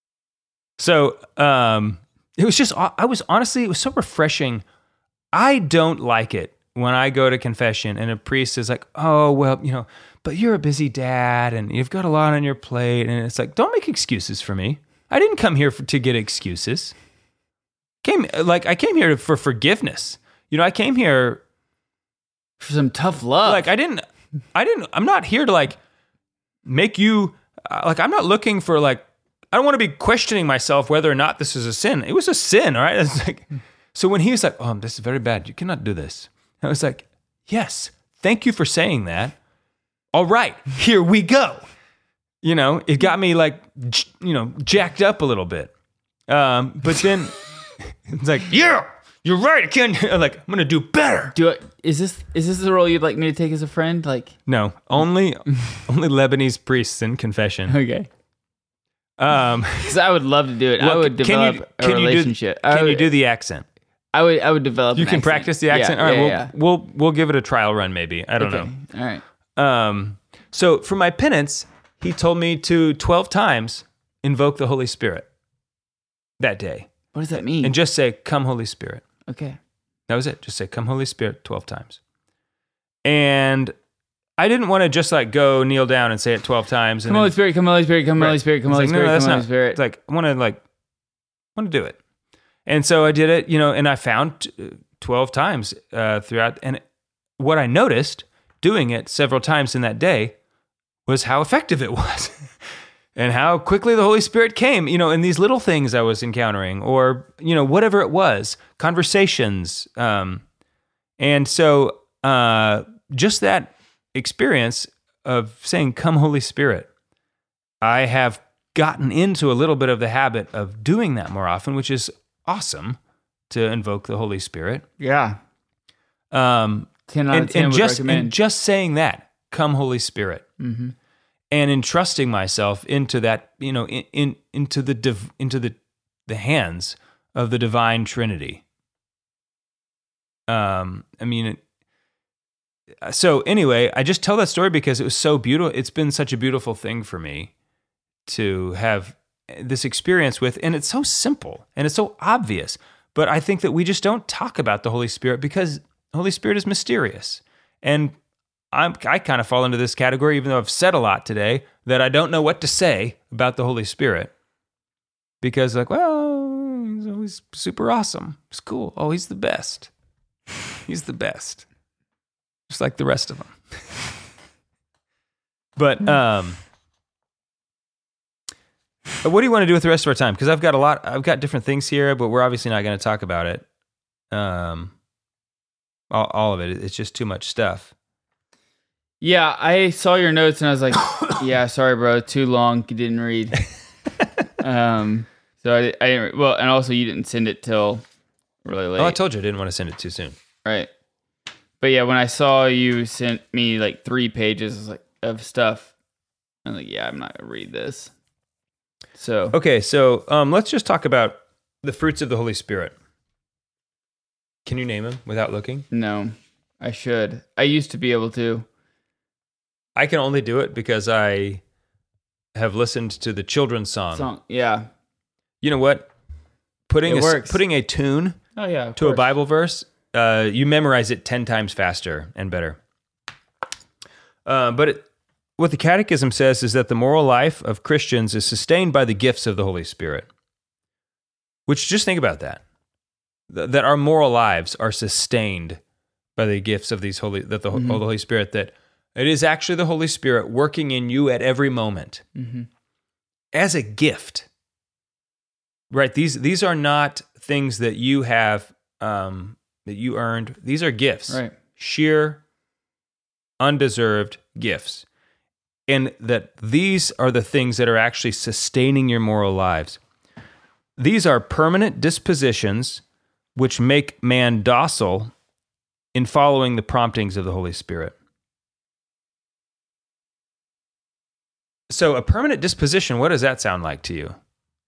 So it was so refreshing. I don't like it when I go to confession and a priest is like, oh, well, but you're a busy dad and you've got a lot on your plate. And it's like, don't make excuses for me. I didn't come here to get excuses. I came here for forgiveness. I came here for some tough love. I'm not here to make you, I'm not looking for I don't want to be questioning myself whether or not this is a sin. It was a sin, all right? It's so when he was like, oh, this is very bad. You cannot do this. I was like, yes, thank you for saying that. All right, here we go. It got me jacked up a little bit. But then it's like, yeah, you're right. I'm going to do better. Is this the role you'd like me to take as a friend? No, only Lebanese priests in confession. Okay. Because I would love to do it. I would develop a relationship. Can you do the accent? I would develop. You can practice the accent. Yeah, all right, we'll give it a trial run. Maybe I don't know. All right. So for my penance, he told me to 12 times invoke the Holy Spirit that day. What does that mean? And just say, "Come, Holy Spirit." Okay. That was it. Just say, "Come, Holy Spirit," 12 times. And I didn't want to just like go kneel down and say it 12 times. Come, Holy Spirit, come, Holy Spirit, come, Holy Spirit, come, Holy Spirit, come, Holy Spirit. It's like, I want to do it. And so I did it, and I found 12 times throughout. And what I noticed doing it several times in that day was how effective it was and how quickly the Holy Spirit came, in these little things I was encountering or, whatever it was, conversations. And so just that experience of saying, "Come, Holy Spirit," I have gotten into a little bit of the habit of doing that more often, which is awesome to invoke the Holy Spirit. Yeah. 10 out of 10 would recommend. And just saying that, "Come, Holy Spirit," Mm-hmm. and entrusting myself into that, into the hands of the divine Trinity. So anyway, I just tell that story because it was so beautiful. It's been such a beautiful thing for me to have this experience with, and it's so simple and it's so obvious. But I think that we just don't talk about the Holy Spirit because the Holy Spirit is mysterious. And I kind of fall into this category, even though I've said a lot today, that I don't know what to say about the Holy Spirit. Because he's always super awesome. It's cool. Oh, he's the best. He's the best. Just like the rest of them. But what do you want to do with the rest of our time? Because I've got different things here, but we're obviously not going to talk about it. All of it. It's just too much stuff. Yeah, I saw your notes and I was like, yeah, sorry, bro, too long. You didn't read. So I didn't, well, and also you didn't send it till really late. Oh, I told you I didn't want to send it too soon. Right. But yeah, when I saw you sent me like 3 pages of stuff, I'm like, yeah, I'm not going to read this. So okay, so let's just talk about the fruits of the Holy Spirit. Can you name them without looking? No, I should. I used to be able to. I can only do it because I have listened to the children's song. Yeah. You know what? Putting a tune to a Bible verse, you memorize it 10 times faster and better. What the Catechism says is that the moral life of Christians is sustained by the gifts of the Holy Spirit. Which, just think about that. That our moral lives are sustained by the gifts of the Holy Spirit, that it is actually the Holy Spirit working in you at every moment as a gift. Right? These are not things that you have, that you earned. These are gifts. Right. Sheer, undeserved gifts. And that these are the things that are actually sustaining your moral lives. These are permanent dispositions which make man docile in following the promptings of the Holy Spirit. So a permanent disposition, what does that sound like to you?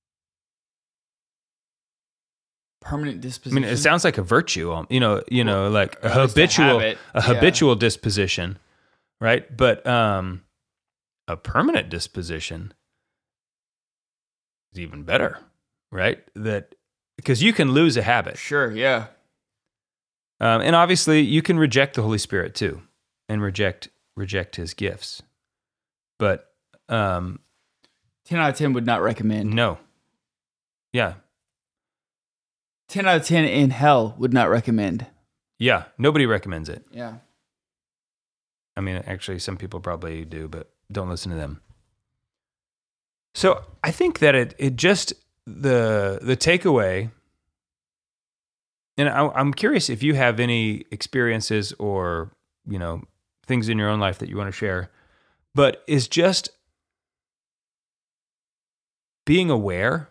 Permanent disposition? I mean, it sounds like a virtue, like a habitual disposition, right? But a permanent disposition is even better, right? That because you can lose a habit. Sure, yeah. And obviously you can reject the Holy Spirit too and reject his gifts. But 10 out of 10 would not recommend. No. Yeah. 10 out of 10 in hell would not recommend. Yeah, nobody recommends it. Yeah. I mean, actually some people probably do, but don't listen to them. So I think that it just the takeaway, and I'm curious if you have any experiences or things in your own life that you want to share, but is just being aware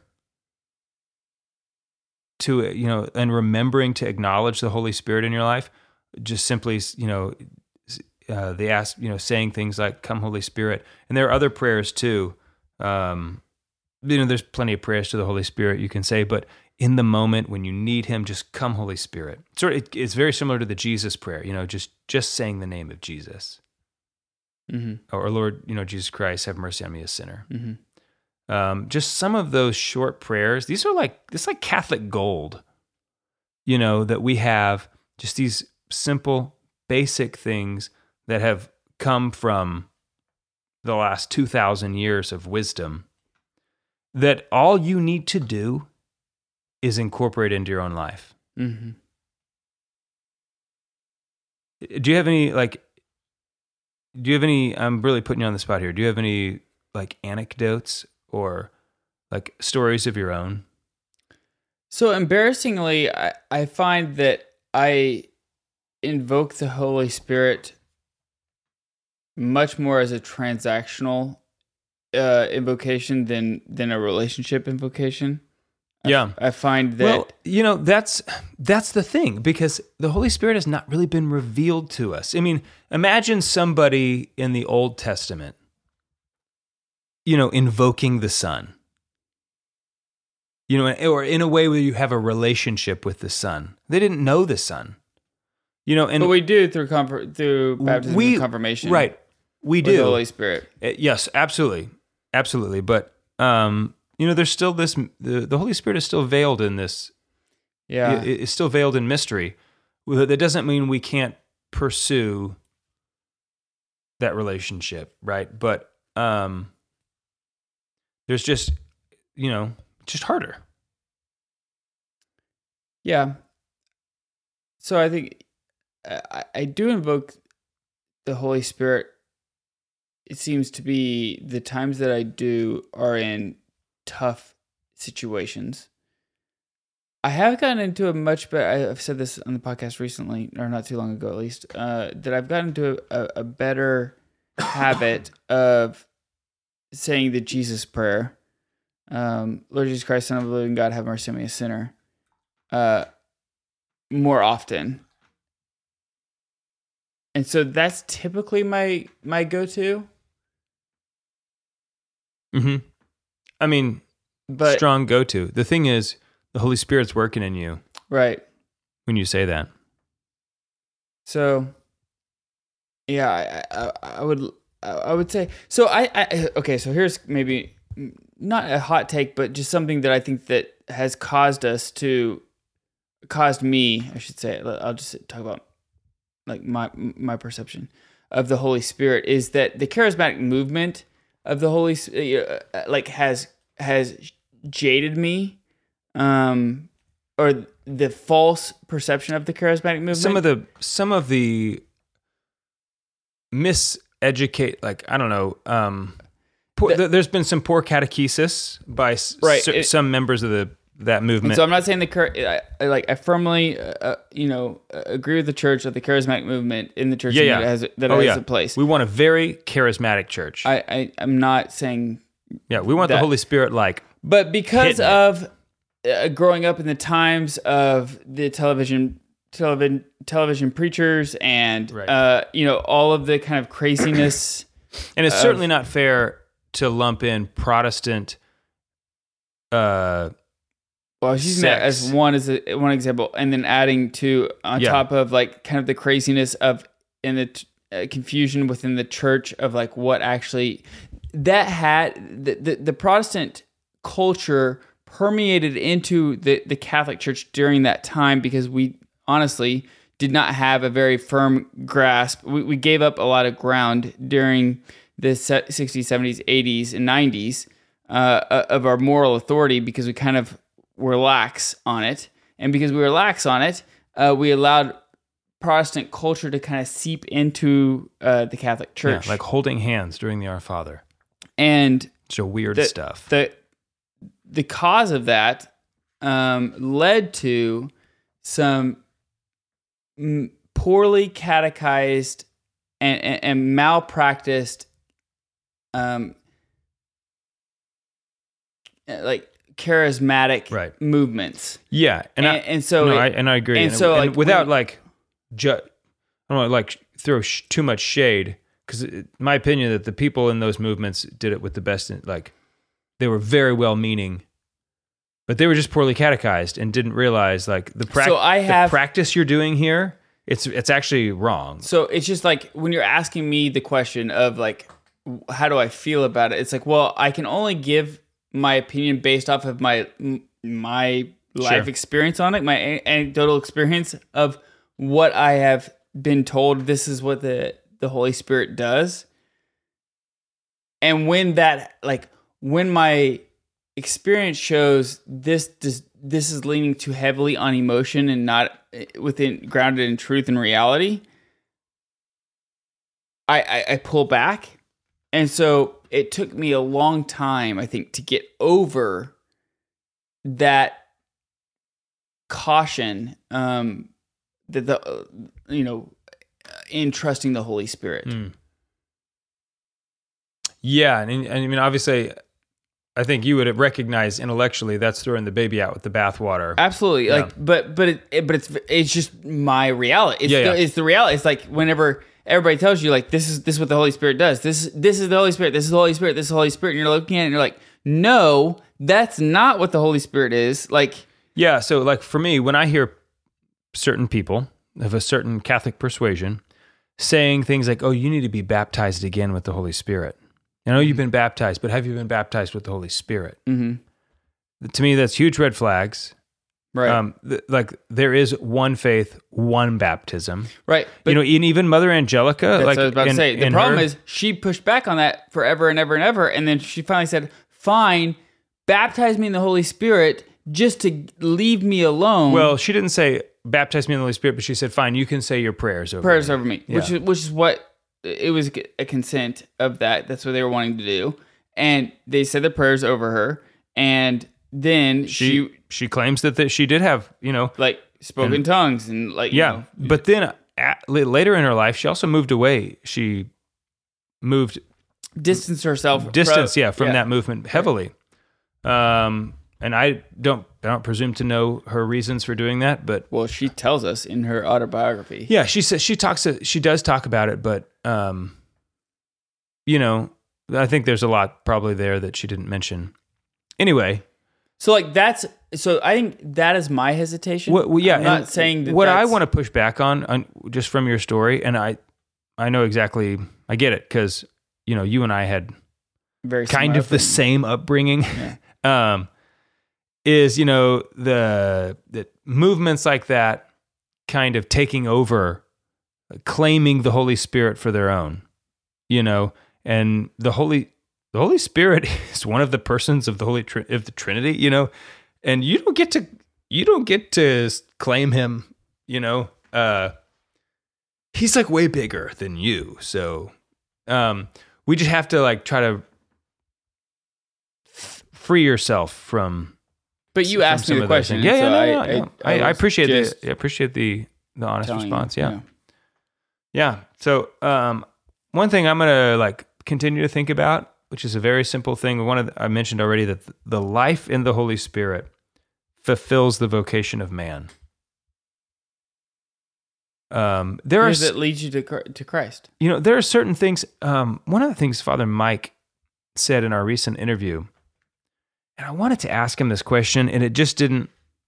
to and remembering to acknowledge the Holy Spirit in your life. Just simply they ask saying things like "Come, Holy Spirit," and there are other prayers too. There's plenty of prayers to the Holy Spirit you can say, but in the moment when you need Him, just "Come, Holy Spirit." It's very similar to the Jesus prayer. Just saying the name of Jesus, or Lord, Jesus Christ, have mercy on me, a sinner. Just some of those short prayers. These are it's like Catholic gold, that we have, just these simple, basic things that have come from the last 2,000 years of wisdom, that all you need to do is incorporate into your own life. Mm-hmm. Do you have any, I'm really putting you on the spot here. Do you have any anecdotes or stories of your own? So embarrassingly, I find that I invoke the Holy Spirit much more as a transactional invocation than a relationship invocation. Yeah. I find that... Well, that's the thing, because the Holy Spirit has not really been revealed to us. I mean, imagine somebody in the Old Testament, invoking the Son. Or in a way where you have a relationship with the Son. They didn't know the Son. But we do through baptism and confirmation. Right. We with do. The Holy Spirit. Yes, absolutely. Absolutely. But, there's still this, the Holy Spirit is still veiled in this. Yeah. It's still veiled in mystery. That doesn't mean we can't pursue that relationship, right? But there's just, just harder. Yeah. So I think I do invoke the Holy Spirit. It seems to be the times that I do are in tough situations. I have gotten into a much better, I've said this on the podcast recently, or not too long ago at least, that I've gotten into a better habit of saying the Jesus prayer. Lord Jesus Christ, Son of the living God, have mercy on me, a sinner, more often. And so that's typically my go-to. Mm-hmm. I mean, but strong go-to. The thing is, the Holy Spirit's working in you. Right. When you say that. So, yeah, I would say, so okay, so here's maybe not a hot take, but just something that I think that has caused me, I should say, I'll just talk about my perception of the Holy Spirit, is that the charismatic movement of the Holy has jaded me, or the false perception of the charismatic movement. Some of the miseducate, I don't know, there's been some poor catechesis by some members of that movement. So I'm not saying I firmly agree with the church of the charismatic movement in the church that has a place. We want a very charismatic church. I'm not saying we want the Holy Spirit but because of growing up in the times of the television preachers and all of the kind of craziness, and it's certainly not fair to lump in Protestant. Well, I was using that as one example, and then adding top of kind of the craziness of and the confusion within the church of what actually that had the Protestant culture permeated into the Catholic Church during that time, because we honestly did not have a very firm grasp. We gave up a lot of ground during the 60s, 70s, 80s, and 90s of our moral authority, because we kind of were lax on it. And because we were lax on it, we allowed Protestant culture to kind of seep into the Catholic Church. Yeah, like holding hands during the Our Father. And so weird stuff. The cause of that led to some poorly catechized and malpracticed charismatic movements. Yeah, and I agree. And so without I don't want to throw too much shade, because my opinion that the people in those movements did it with the best. They were very well meaning, but they were just poorly catechized and didn't realize the practice you're doing here. It's actually wrong. So it's just when you're asking me the question of how do I feel about it? It's well, I can only give my opinion based off of my life experience on it, my anecdotal experience of what I have been told. This is what the Holy Spirit does. And when my experience shows this is leaning too heavily on emotion and not grounded in truth and reality, I pull back. And so it took me a long time, I think, to get over that caution in trusting the Holy Spirit. Yeah, and I mean, obviously, I think you would recognize intellectually that's throwing the baby out with the bathwater. Absolutely, Yeah. but it's just my reality. It's the reality. It's like whenever everybody tells you like this is what the Holy Spirit does. This is the Holy Spirit. This is the Holy Spirit. This is the Holy Spirit. And you're looking at it and you're like, no, that's not what the Holy Spirit is. Like, yeah. So like for me, when I hear certain people of a certain Catholic persuasion saying things like, "Oh, you need to be baptized again with the Holy Spirit." I know you've been baptized, but have you been baptized with the Holy Spirit? Mm-hmm. To me, that's huge red flags. Right. Like there is one faith, one baptism. Right. But, and even Mother Angelica. That's like, what I was about to say. The problem is she pushed back on that forever and ever and ever. And then she finally said, fine, baptize me in the Holy Spirit just to leave me alone. Well, she didn't say baptize me in the Holy Spirit, but she said, fine, you can say your prayers over me. Yeah. Which is what, it was a consent of that. That's what they were wanting to do. And they said the prayers over her. And then she claims that she did have, like spoken tongues and like, but then later in her life, she also moved away. She distanced herself from that movement heavily. And I don't presume to know her reasons for doing that, but well, she tells us in her autobiography. Yeah, she says she does talk about it, but I think there's a lot probably there that she didn't mention. Anyway, so like I think that is my hesitation. I'm not saying that. What I want to push back on just from your story, and I know exactly, I get it because you and I had very kind of the same upbringing. Yeah. Is the movements like that kind of taking over, claiming the Holy Spirit for their own, and the Holy Spirit is one of the persons of the the Trinity, and you don't get to claim him, he's like way bigger than you. So we just have to like try to free yourself from. But you asked me the question. Yeah, I appreciate it. I appreciate the honest response. Yeah. So one thing I'm gonna like continue to think about, which is a very simple thing. I mentioned already that the life in the Holy Spirit fulfills the vocation of man. That leads you to Christ. There are certain things. One of the things Father Mike said in our recent interview. And I wanted to ask him this question, and it just didn't.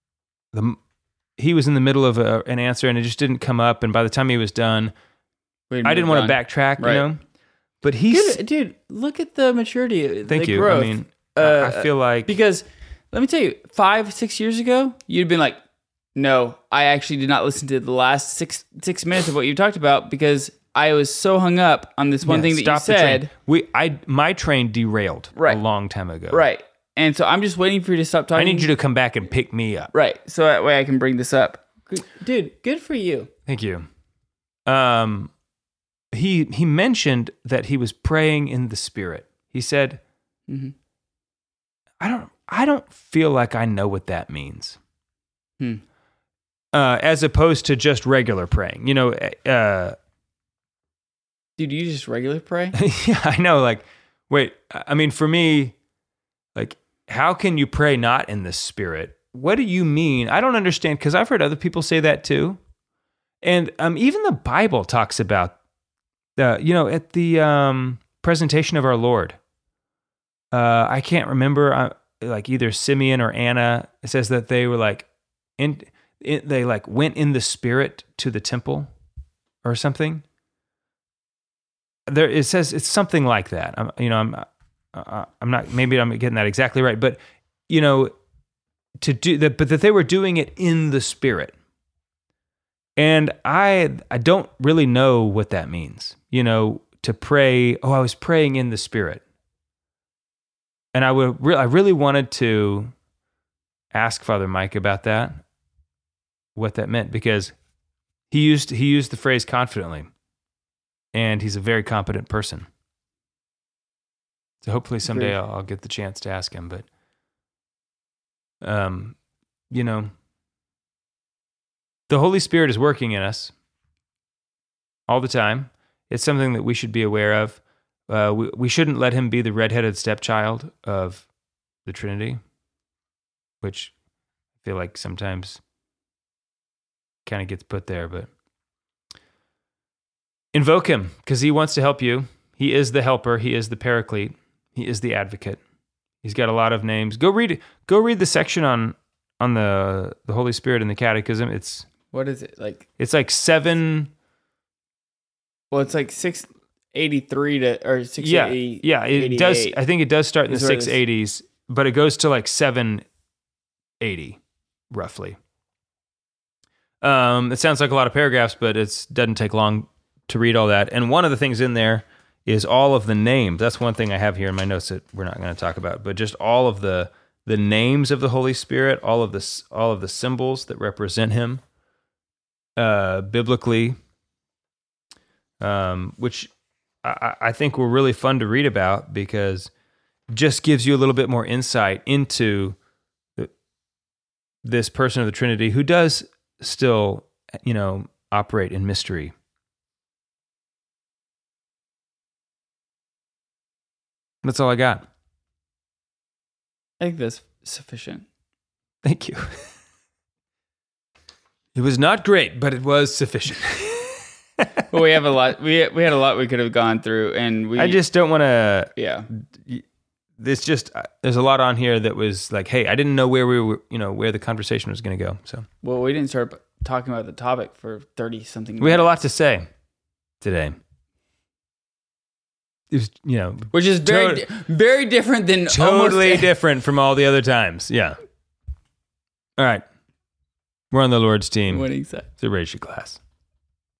He was in the middle of an answer, and it just didn't come up. And by the time he was done, I didn't want to backtrack, right. But dude, look at the maturity. Thank you. Growth. I mean, I feel like because let me tell you, 5-6 years ago, you'd been like, "No, I actually did not listen to the last six minutes of what you talked about because I was so hung up on this one thing that you said." My train derailed a long time ago. Right. And so I'm just waiting for you to stop talking. I need you to come back and pick me up. Right. So that way I can bring this up. Dude, good for you. Thank you. He mentioned that he was praying in the Spirit. He said, mm-hmm. I don't feel like I know what that means. As opposed to just regular praying. Dude, you just regular pray? Yeah, I know. Like, wait, I mean, for me, like, how can you pray not in the Spirit? What do you mean? I don't understand, because I've heard other people say that too. And even the Bible talks about, at the presentation of our Lord. I can't remember, like either Simeon or Anna, it says that they were like, they like went in the Spirit to the temple or something. It says it's something like that. I'm I'm not, maybe I'm getting that exactly right, but you know, to do that, but that they were doing it in the Spirit. And I don't really know what that means, you know, to pray. Oh, I was praying in the Spirit. And I really wanted to ask Father Mike about that, what that meant, because he used the phrase confidently, and he's a very competent person. So hopefully someday I'll get the chance to ask him. But, you know, the Holy Spirit is working in us all the time. It's something that we should be aware of. We shouldn't let him be the redheaded stepchild of the Trinity, which I feel like sometimes kind of gets put there. But invoke him, because he wants to help you. He is the helper. He is the paraclete. He is the advocate. He's got a lot of names. Go read the section on the Holy Spirit in the Catechism. What is it like? It's like 7. Well, it's like 683 or 680. Yeah. It does. I think it does start in the 680s, but it goes to like 780 roughly. It sounds like a lot of paragraphs, but it doesn't take long to read all that. And one of the things in there is all of the names. That's one thing I have here in my notes that we're not going to talk about, but just all of the names of the Holy Spirit, all of the symbols that represent him biblically, which I think were really fun to read about, because it just gives you a little bit more insight into this person of the Trinity who does still, you know, operate in mystery. That's all I got. I think that's sufficient. Thank you. It was not great, but it was sufficient. Well, we have a lot. We had a lot we could have gone through, and I just don't want to. Yeah. There's a lot on here that was like, hey, I didn't know where we were, you know, where the conversation was going to go. So. Well, we didn't start talking about the topic for 30-something minutes. We had a lot to say today. It was, you know, which is very different than totally different from all the other times. Yeah. All right. We're on the Lord's team. Winning side. So raise your glass.